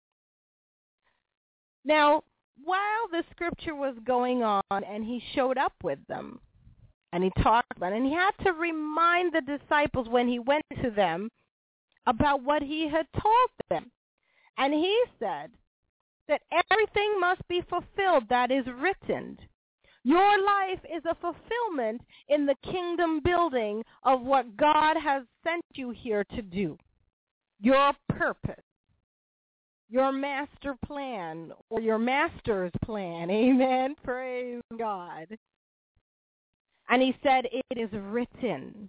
Now, while the scripture was going on, and he showed up with them, and he talked about it, and he had to remind the disciples when he went to them about what he had told them. And he said that everything must be fulfilled that is written. Your life is a fulfillment in the kingdom building of what God has sent you here to do. Your purpose. Your master plan, or your master's plan. Amen. Praise God. And he said, it is written.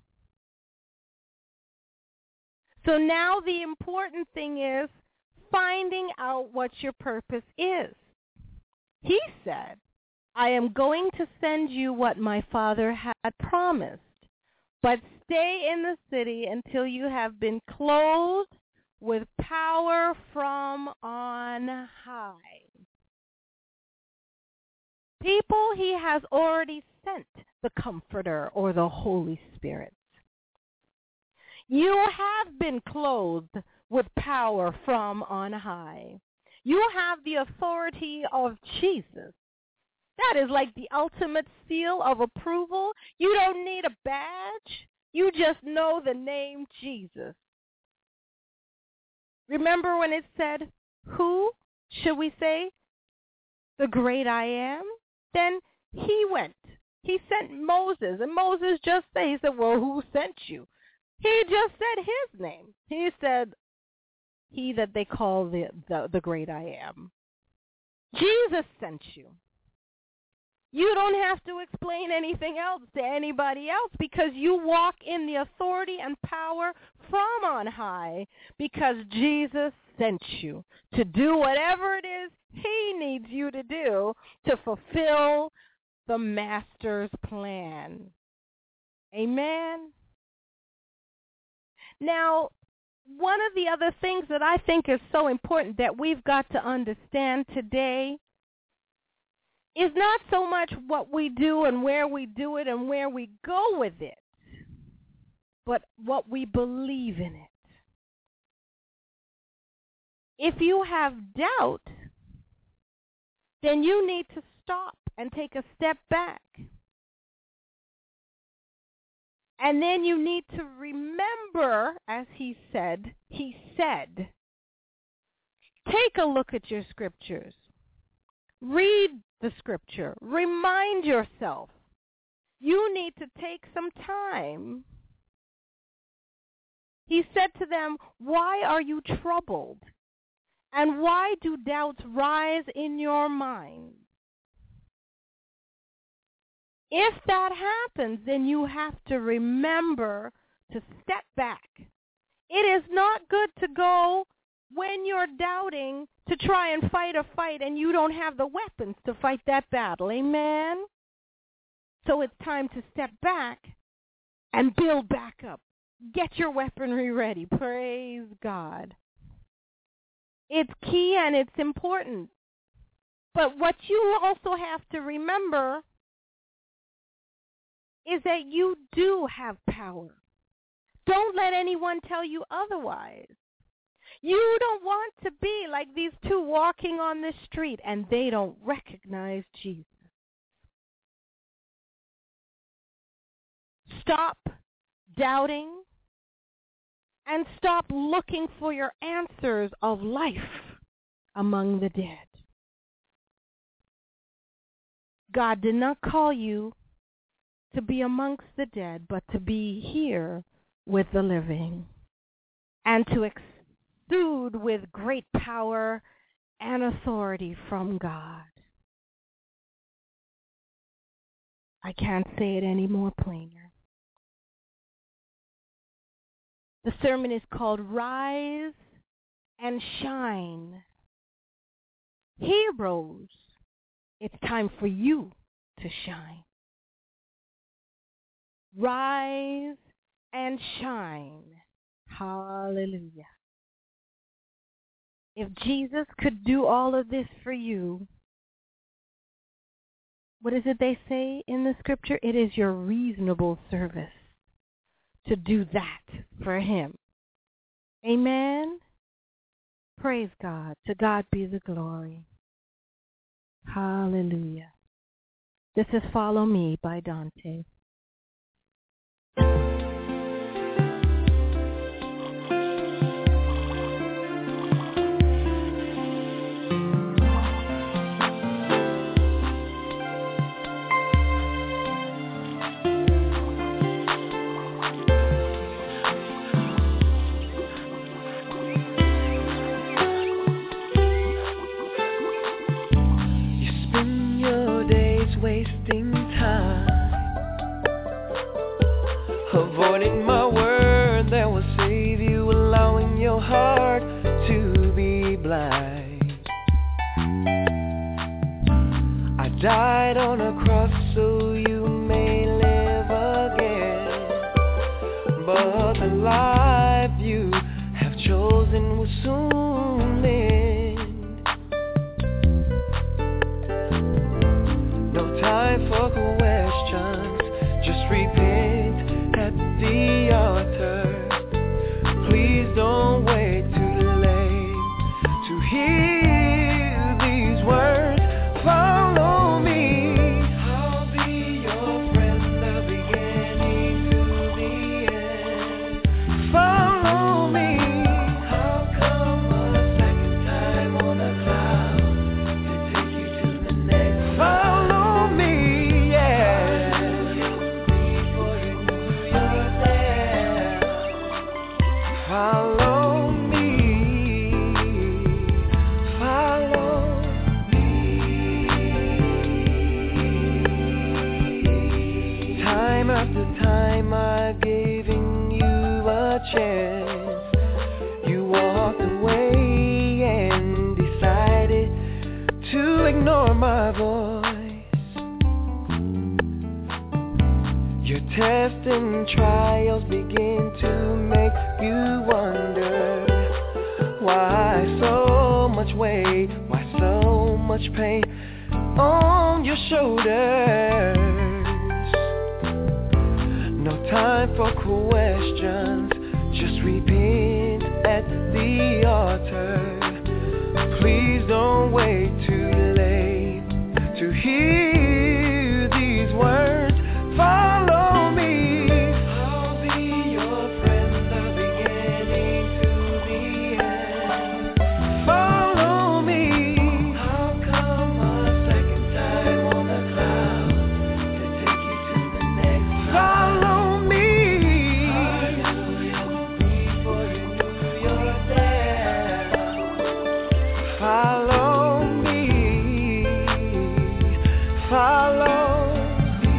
So now the important thing is finding out what your purpose is. He said, I am going to send you what my Father had promised, but stay in the city until you have been clothed with power from on high. People, he has already sent the Comforter or the Holy Spirit. You have been clothed with power from on high. You have the authority of Jesus. That is like the ultimate seal of approval. You don't need a badge. You just know the name Jesus. Remember when it said, who should we say? The great I am? Then he went. He sent Moses, and Moses just said, he said, well, who sent you? He just said his name. He said, he that they call the, the, the great I am. Jesus sent you. You don't have to explain anything else to anybody else because you walk in the authority and power from on high because Jesus sent you to do whatever it is he needs you to do to fulfill the master's plan. Amen? Now, one of the other things that I think is so important that we've got to understand today is not so much what we do and where we do it and where we go with it, but what we believe in it. If you have doubt, then you need to stop and take a step back. And then you need to remember, as he said, he said, take a look at your scriptures. Read the scripture. Remind yourself. You need to take some time. He said to them, why are you troubled? And why do doubts rise in your mind? If that happens, then you have to remember to step back. It is not good to go when you're doubting to try and fight a fight and you don't have the weapons to fight that battle. Amen? So it's time to step back and build back up. Get your weaponry ready. Praise God. It's key and it's important. But what you also have to remember is that you do have power. Don't let anyone tell you otherwise. You don't want to be like these two walking on the street and they don't recognize Jesus. Stop doubting and stop looking for your answers of life among the dead. God did not call you to be amongst the dead, but to be here with the living and to exude with great power and authority from God. I can't say it any more plainer. The sermon is called Rise and Shine. Heroes, it's time for you to shine. Rise and shine. Hallelujah. If Jesus could do all of this for you, what is it they say in the scripture? It is your reasonable service to do that for him. Amen? Praise God. To God be the glory. Hallelujah. This is Follow Me by Dante. Wasting time, avoiding my word that will save you, allowing your heart to be blind. I died on a cross so you may live again, but the life you have chosen will soon end. Time for questions, just repent at the altar. Please don't wait too late to hear these words. Follow me, I'll be your friend, the beginning to the end. Follow me, I'll come a second time on a cloud to take you to the next. Follow Follow me, follow me. Time after time I've given you a chance. You walked away and decided to ignore my voice. Your tests and trials begin to make you wonder why so much weight, why so much pain. on your shoulders. No time for questions, just repent at the altar. Please don't wait too late to hear these words. Follow me, I'll be your friend, the beginning to the end. Follow me, I'll come a second time on the cloud to take you to the next time. Follow me, I knew you before you knew your dad. Follow me, follow me.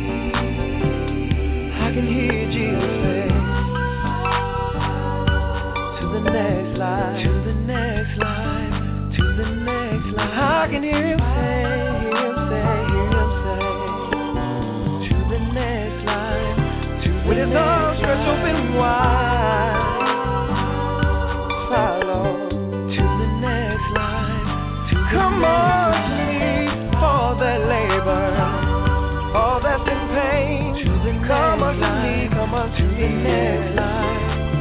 I can hear Jesus say, to the next life, to the next life, to the next life. I can hear him say, hear him say, hear him say, to the next life, to the with his arms stretched open wide. Follow to the next life, to the come on to me, all that labor, all that's in pain. To the come unto me, come unto the next life.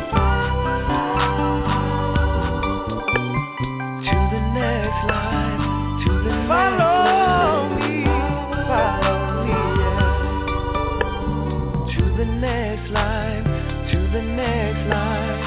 To the next life, to the follow me, follow me, yeah. To the next life, to the next life.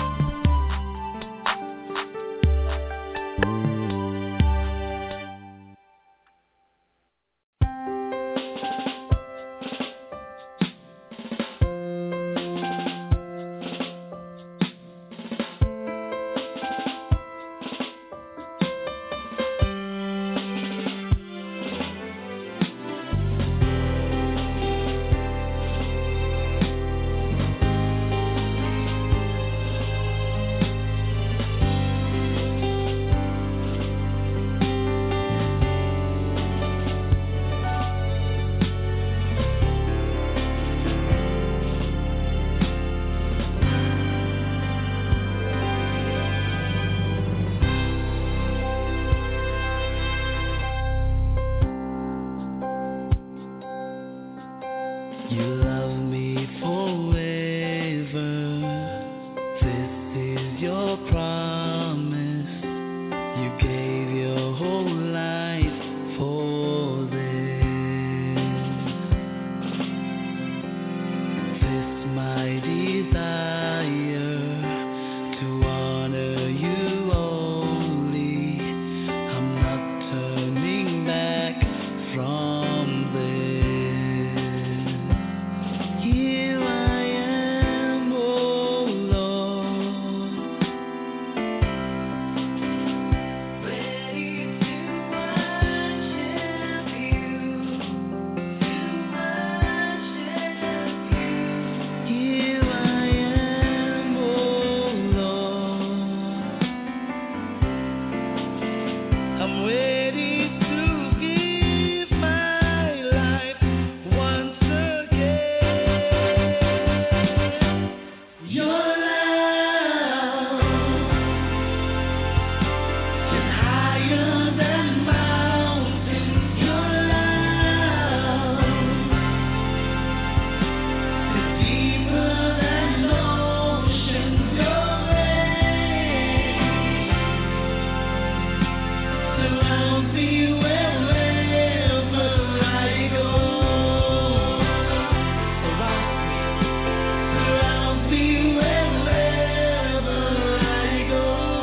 You love me forever. This is your promise. You gave your whole life for this. This my desire, to honor you only. I'm not turning back from this. Here I am, oh Lord, ready to worship you, to worship you. Here I am, oh Lord, I'm ready to give my life once again. Your love is higher than mountains. Your love is deeper than oceans. Your rain surrounds me wherever I go. Surround me wherever I go.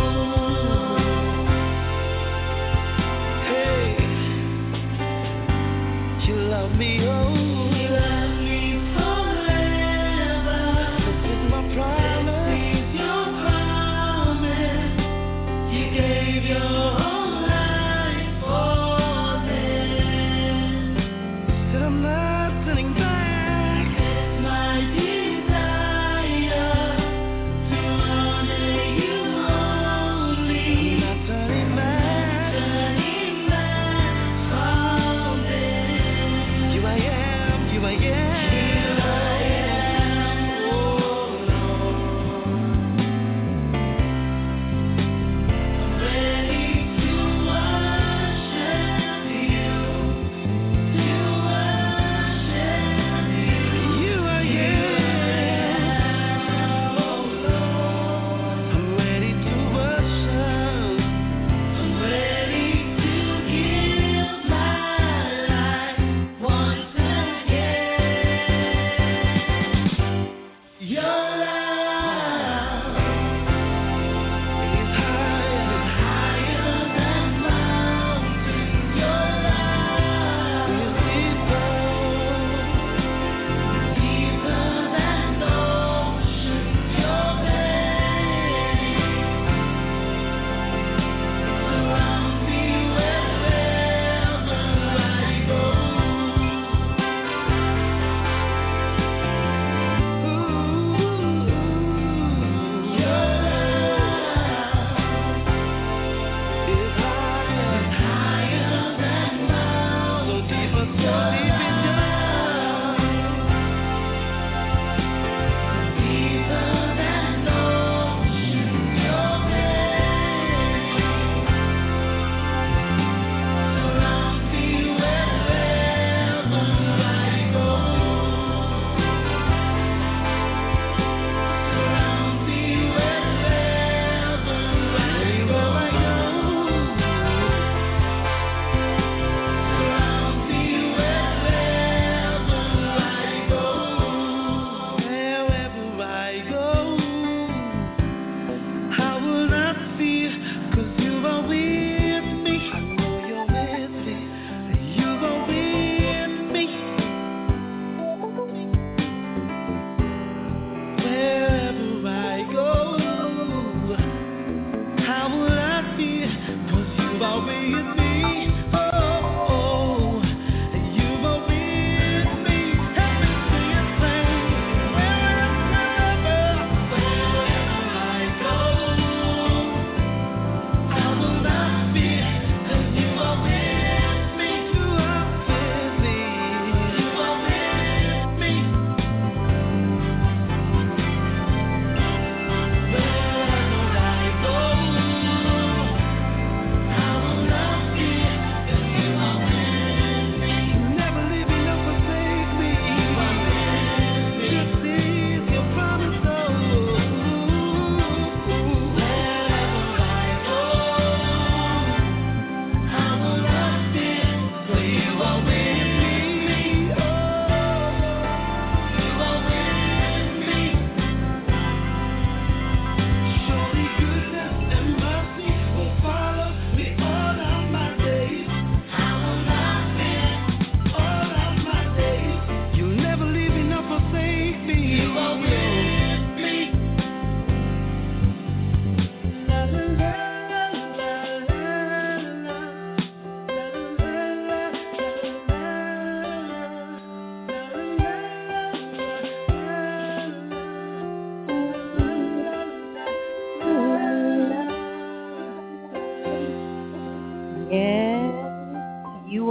Hey, you love me, oh, you love me forever. This is my promise. This is your promise. You gave your whole life for this. Said I'm not turning back. It's my desire to honor you only. I'm not turning back. Turning back from this. You I am.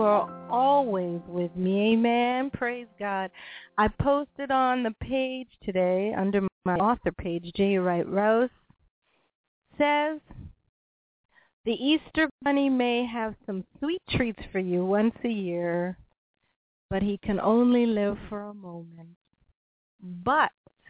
are always with me. Amen. Praise God. I posted on the page today, under my author page, J. Wright Rouse, says, the Easter Bunny may have some sweet treats for you once a year, but he can only live for a moment. But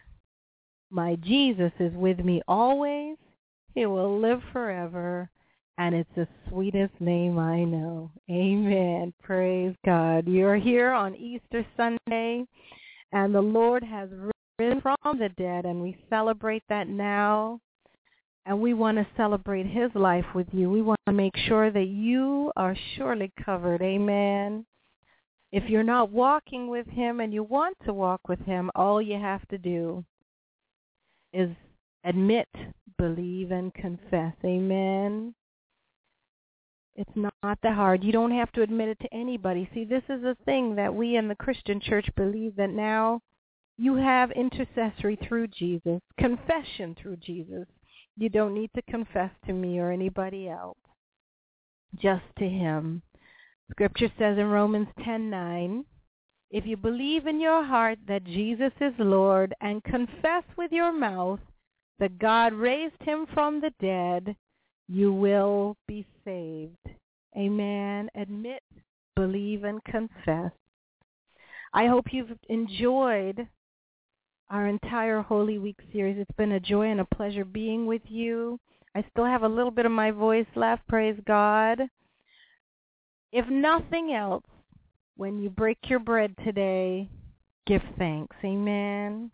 my Jesus is with me always. He will live forever. And it's the sweetest name I know. Amen. Praise God. You're here on Easter Sunday, and the Lord has risen from the dead, and we celebrate that now. And we want to celebrate his life with you. We want to make sure that you are surely covered. Amen. If you're not walking with him and you want to walk with him, all you have to do is admit, believe, and confess. Amen. It's not that hard. You don't have to admit it to anybody. See, this is a thing that we in the Christian church believe, that now you have intercessory through Jesus, confession through Jesus. You don't need to confess to me or anybody else, just to him. Scripture says in Romans ten nine, if you believe in your heart that Jesus is Lord and confess with your mouth that God raised him from the dead, you will be saved. Amen. Admit, believe, and confess. I hope you've enjoyed our entire Holy Week series. It's been a joy and a pleasure being with you. I still have a little bit of my voice left, praise God. If nothing else, when you break your bread today, give thanks. Amen.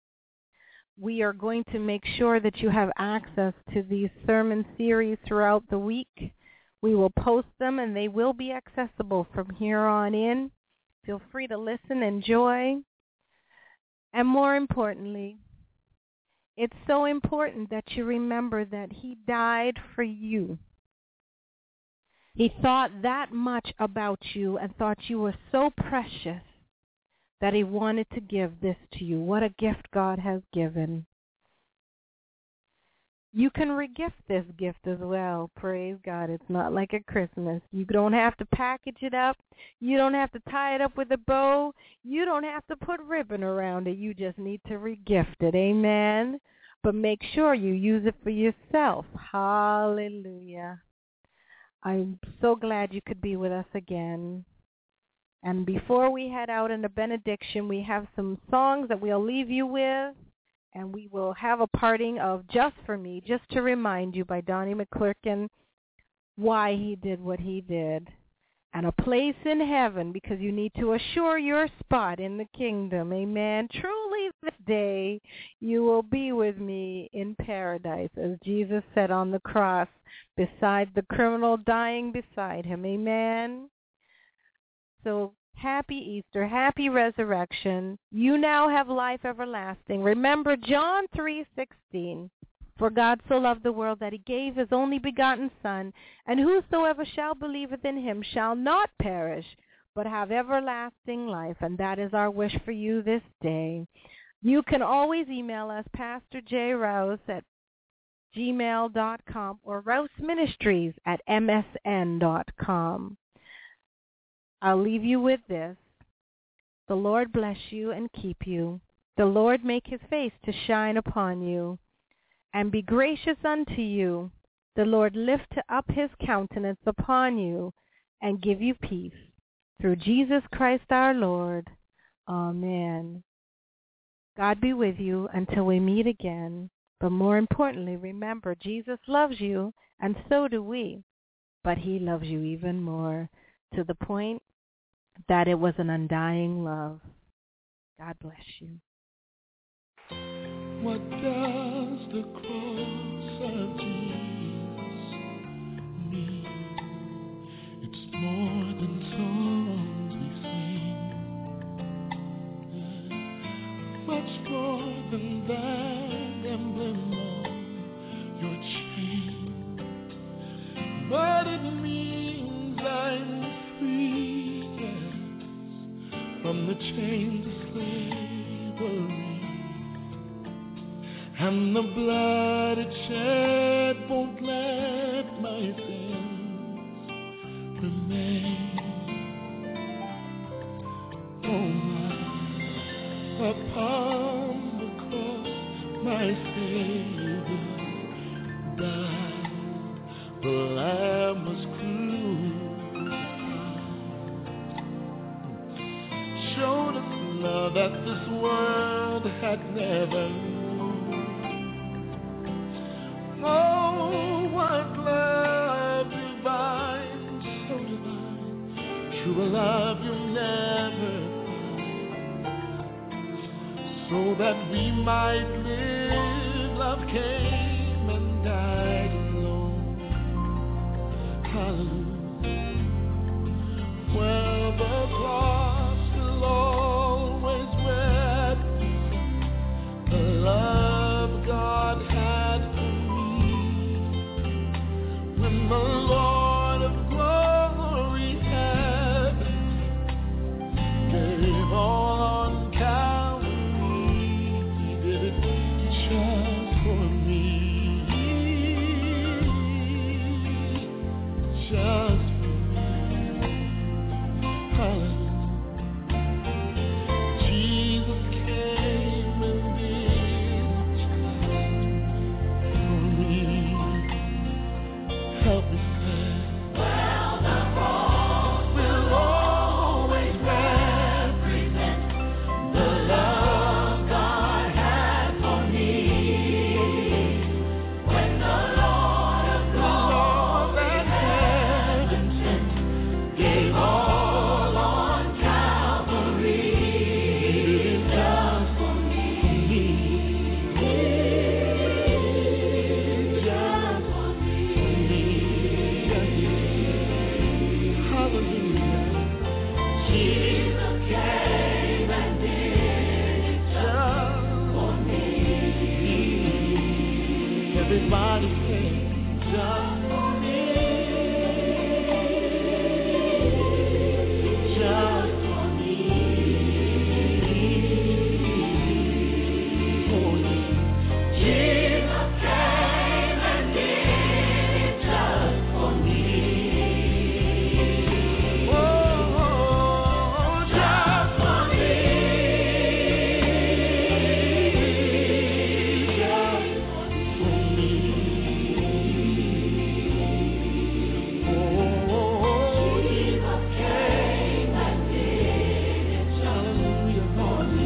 We are going to make sure that you have access to these sermon series throughout the week. We will post them, and they will be accessible from here on in. Feel free to listen, enjoy. And more importantly, it's so important that you remember that he died for you. He thought that much about you and thought you were so precious that he wanted to give this to you. What a gift God has given. You can regift this gift as well. Praise God. It's not like a Christmas. You don't have to package it up. You don't have to tie it up with a bow. You don't have to put ribbon around it. You just need to regift it. Amen. But make sure you use it for yourself. Hallelujah. I'm so glad you could be with us again. And before we head out in the benediction, we have some songs that we'll leave you with, and we will have a parting of Just for Me, Just to Remind You by Donnie McClurkin, why he did what he did, and a place in heaven, because you need to assure your spot in the kingdom. Amen. Truly this day you will be with me in paradise, as Jesus said on the cross, beside the criminal dying beside him. Amen. So happy Easter, happy resurrection. You now have life everlasting. Remember John three sixteen. For God so loved the world that he gave his only begotten Son, and whosoever shall believeth in him shall not perish, but have everlasting life. And that is our wish for you this day. You can always email us, Pastor J. Rouse at gmail dot com or Rouse Ministries at m s n dot com. I'll leave you with this. The Lord bless you and keep you. The Lord make his face to shine upon you and be gracious unto you. The Lord lift up his countenance upon you and give you peace. Through Jesus Christ our Lord. Amen. God be with you until we meet again. But more importantly, remember, Jesus loves you, and so do we. But he loves you even more, to the point that it was an undying love. God bless you. What does the cross of Jesus mean? It's more than songs we sing, much more than that emblem on your chain. But it means I'm free, yes, from the chains of slavery. And the blood it shed won't let my sins remain. upon the cross, my Savior died. The Lamb was crucified, showed us love that this world had never known. Oh, what love divine, so divine, true love you never, so that we might live. Love came and died alone. Hallelujah. Well, the cross will always represent the love God had for me. When the Lord of glory had gave all on Calvary, He did it just for me, just for me. Hallelujah. Jesus came and did just for me. Help me say, well, the cross will always represent the love God had for me. When the Lord of glory heaven sent, gave all on Calvary, just for me, just for me. Hallelujah. Jesus came and did it just for me. Everybody say, just for me, just for me. Oh, yeah. Jesus came and did it just for me. Oh, just for me, just for me. Oh, Jesus came and did it just for me.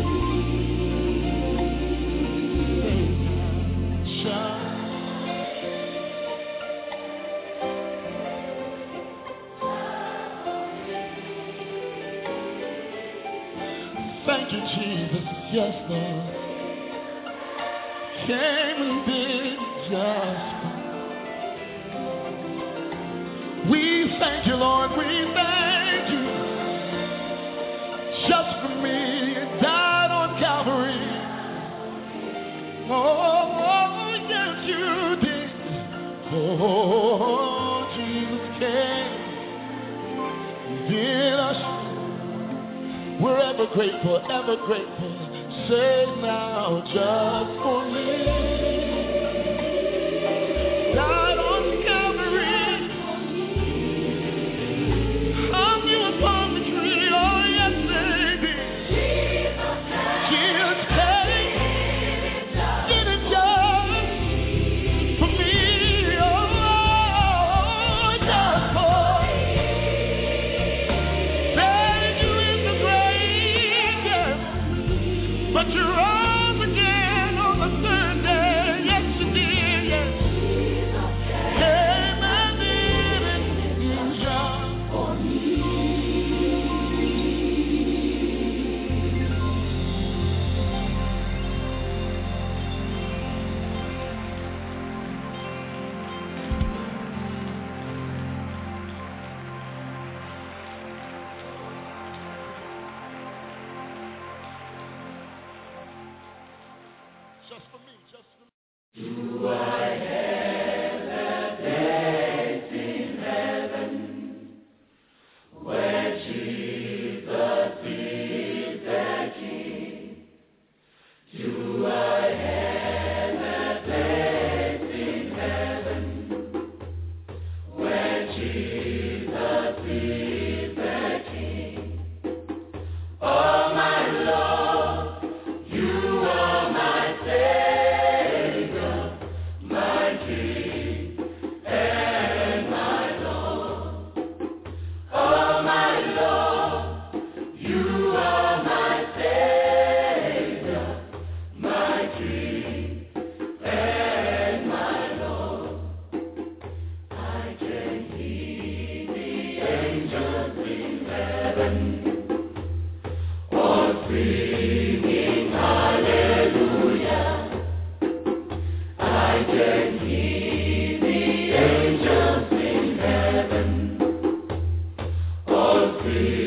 Thank you, Jesus. Yes, Lord. Came and did just for me. We thank you, Lord. We thank you. Just for me, you died on Calvary. Oh, yes, you did. Oh, Jesus came, did us. We're ever grateful, ever grateful. Say now, just for me. Died on Calvary. Hung you upon the tree. Oh, yes, they did. Jesus came, did it just for me. Oh, just for me. Buried you in the grave, yes, but you rose again on the third day. Yes, you did, yes. Came and did it just for me. Just for me, just for me. Free.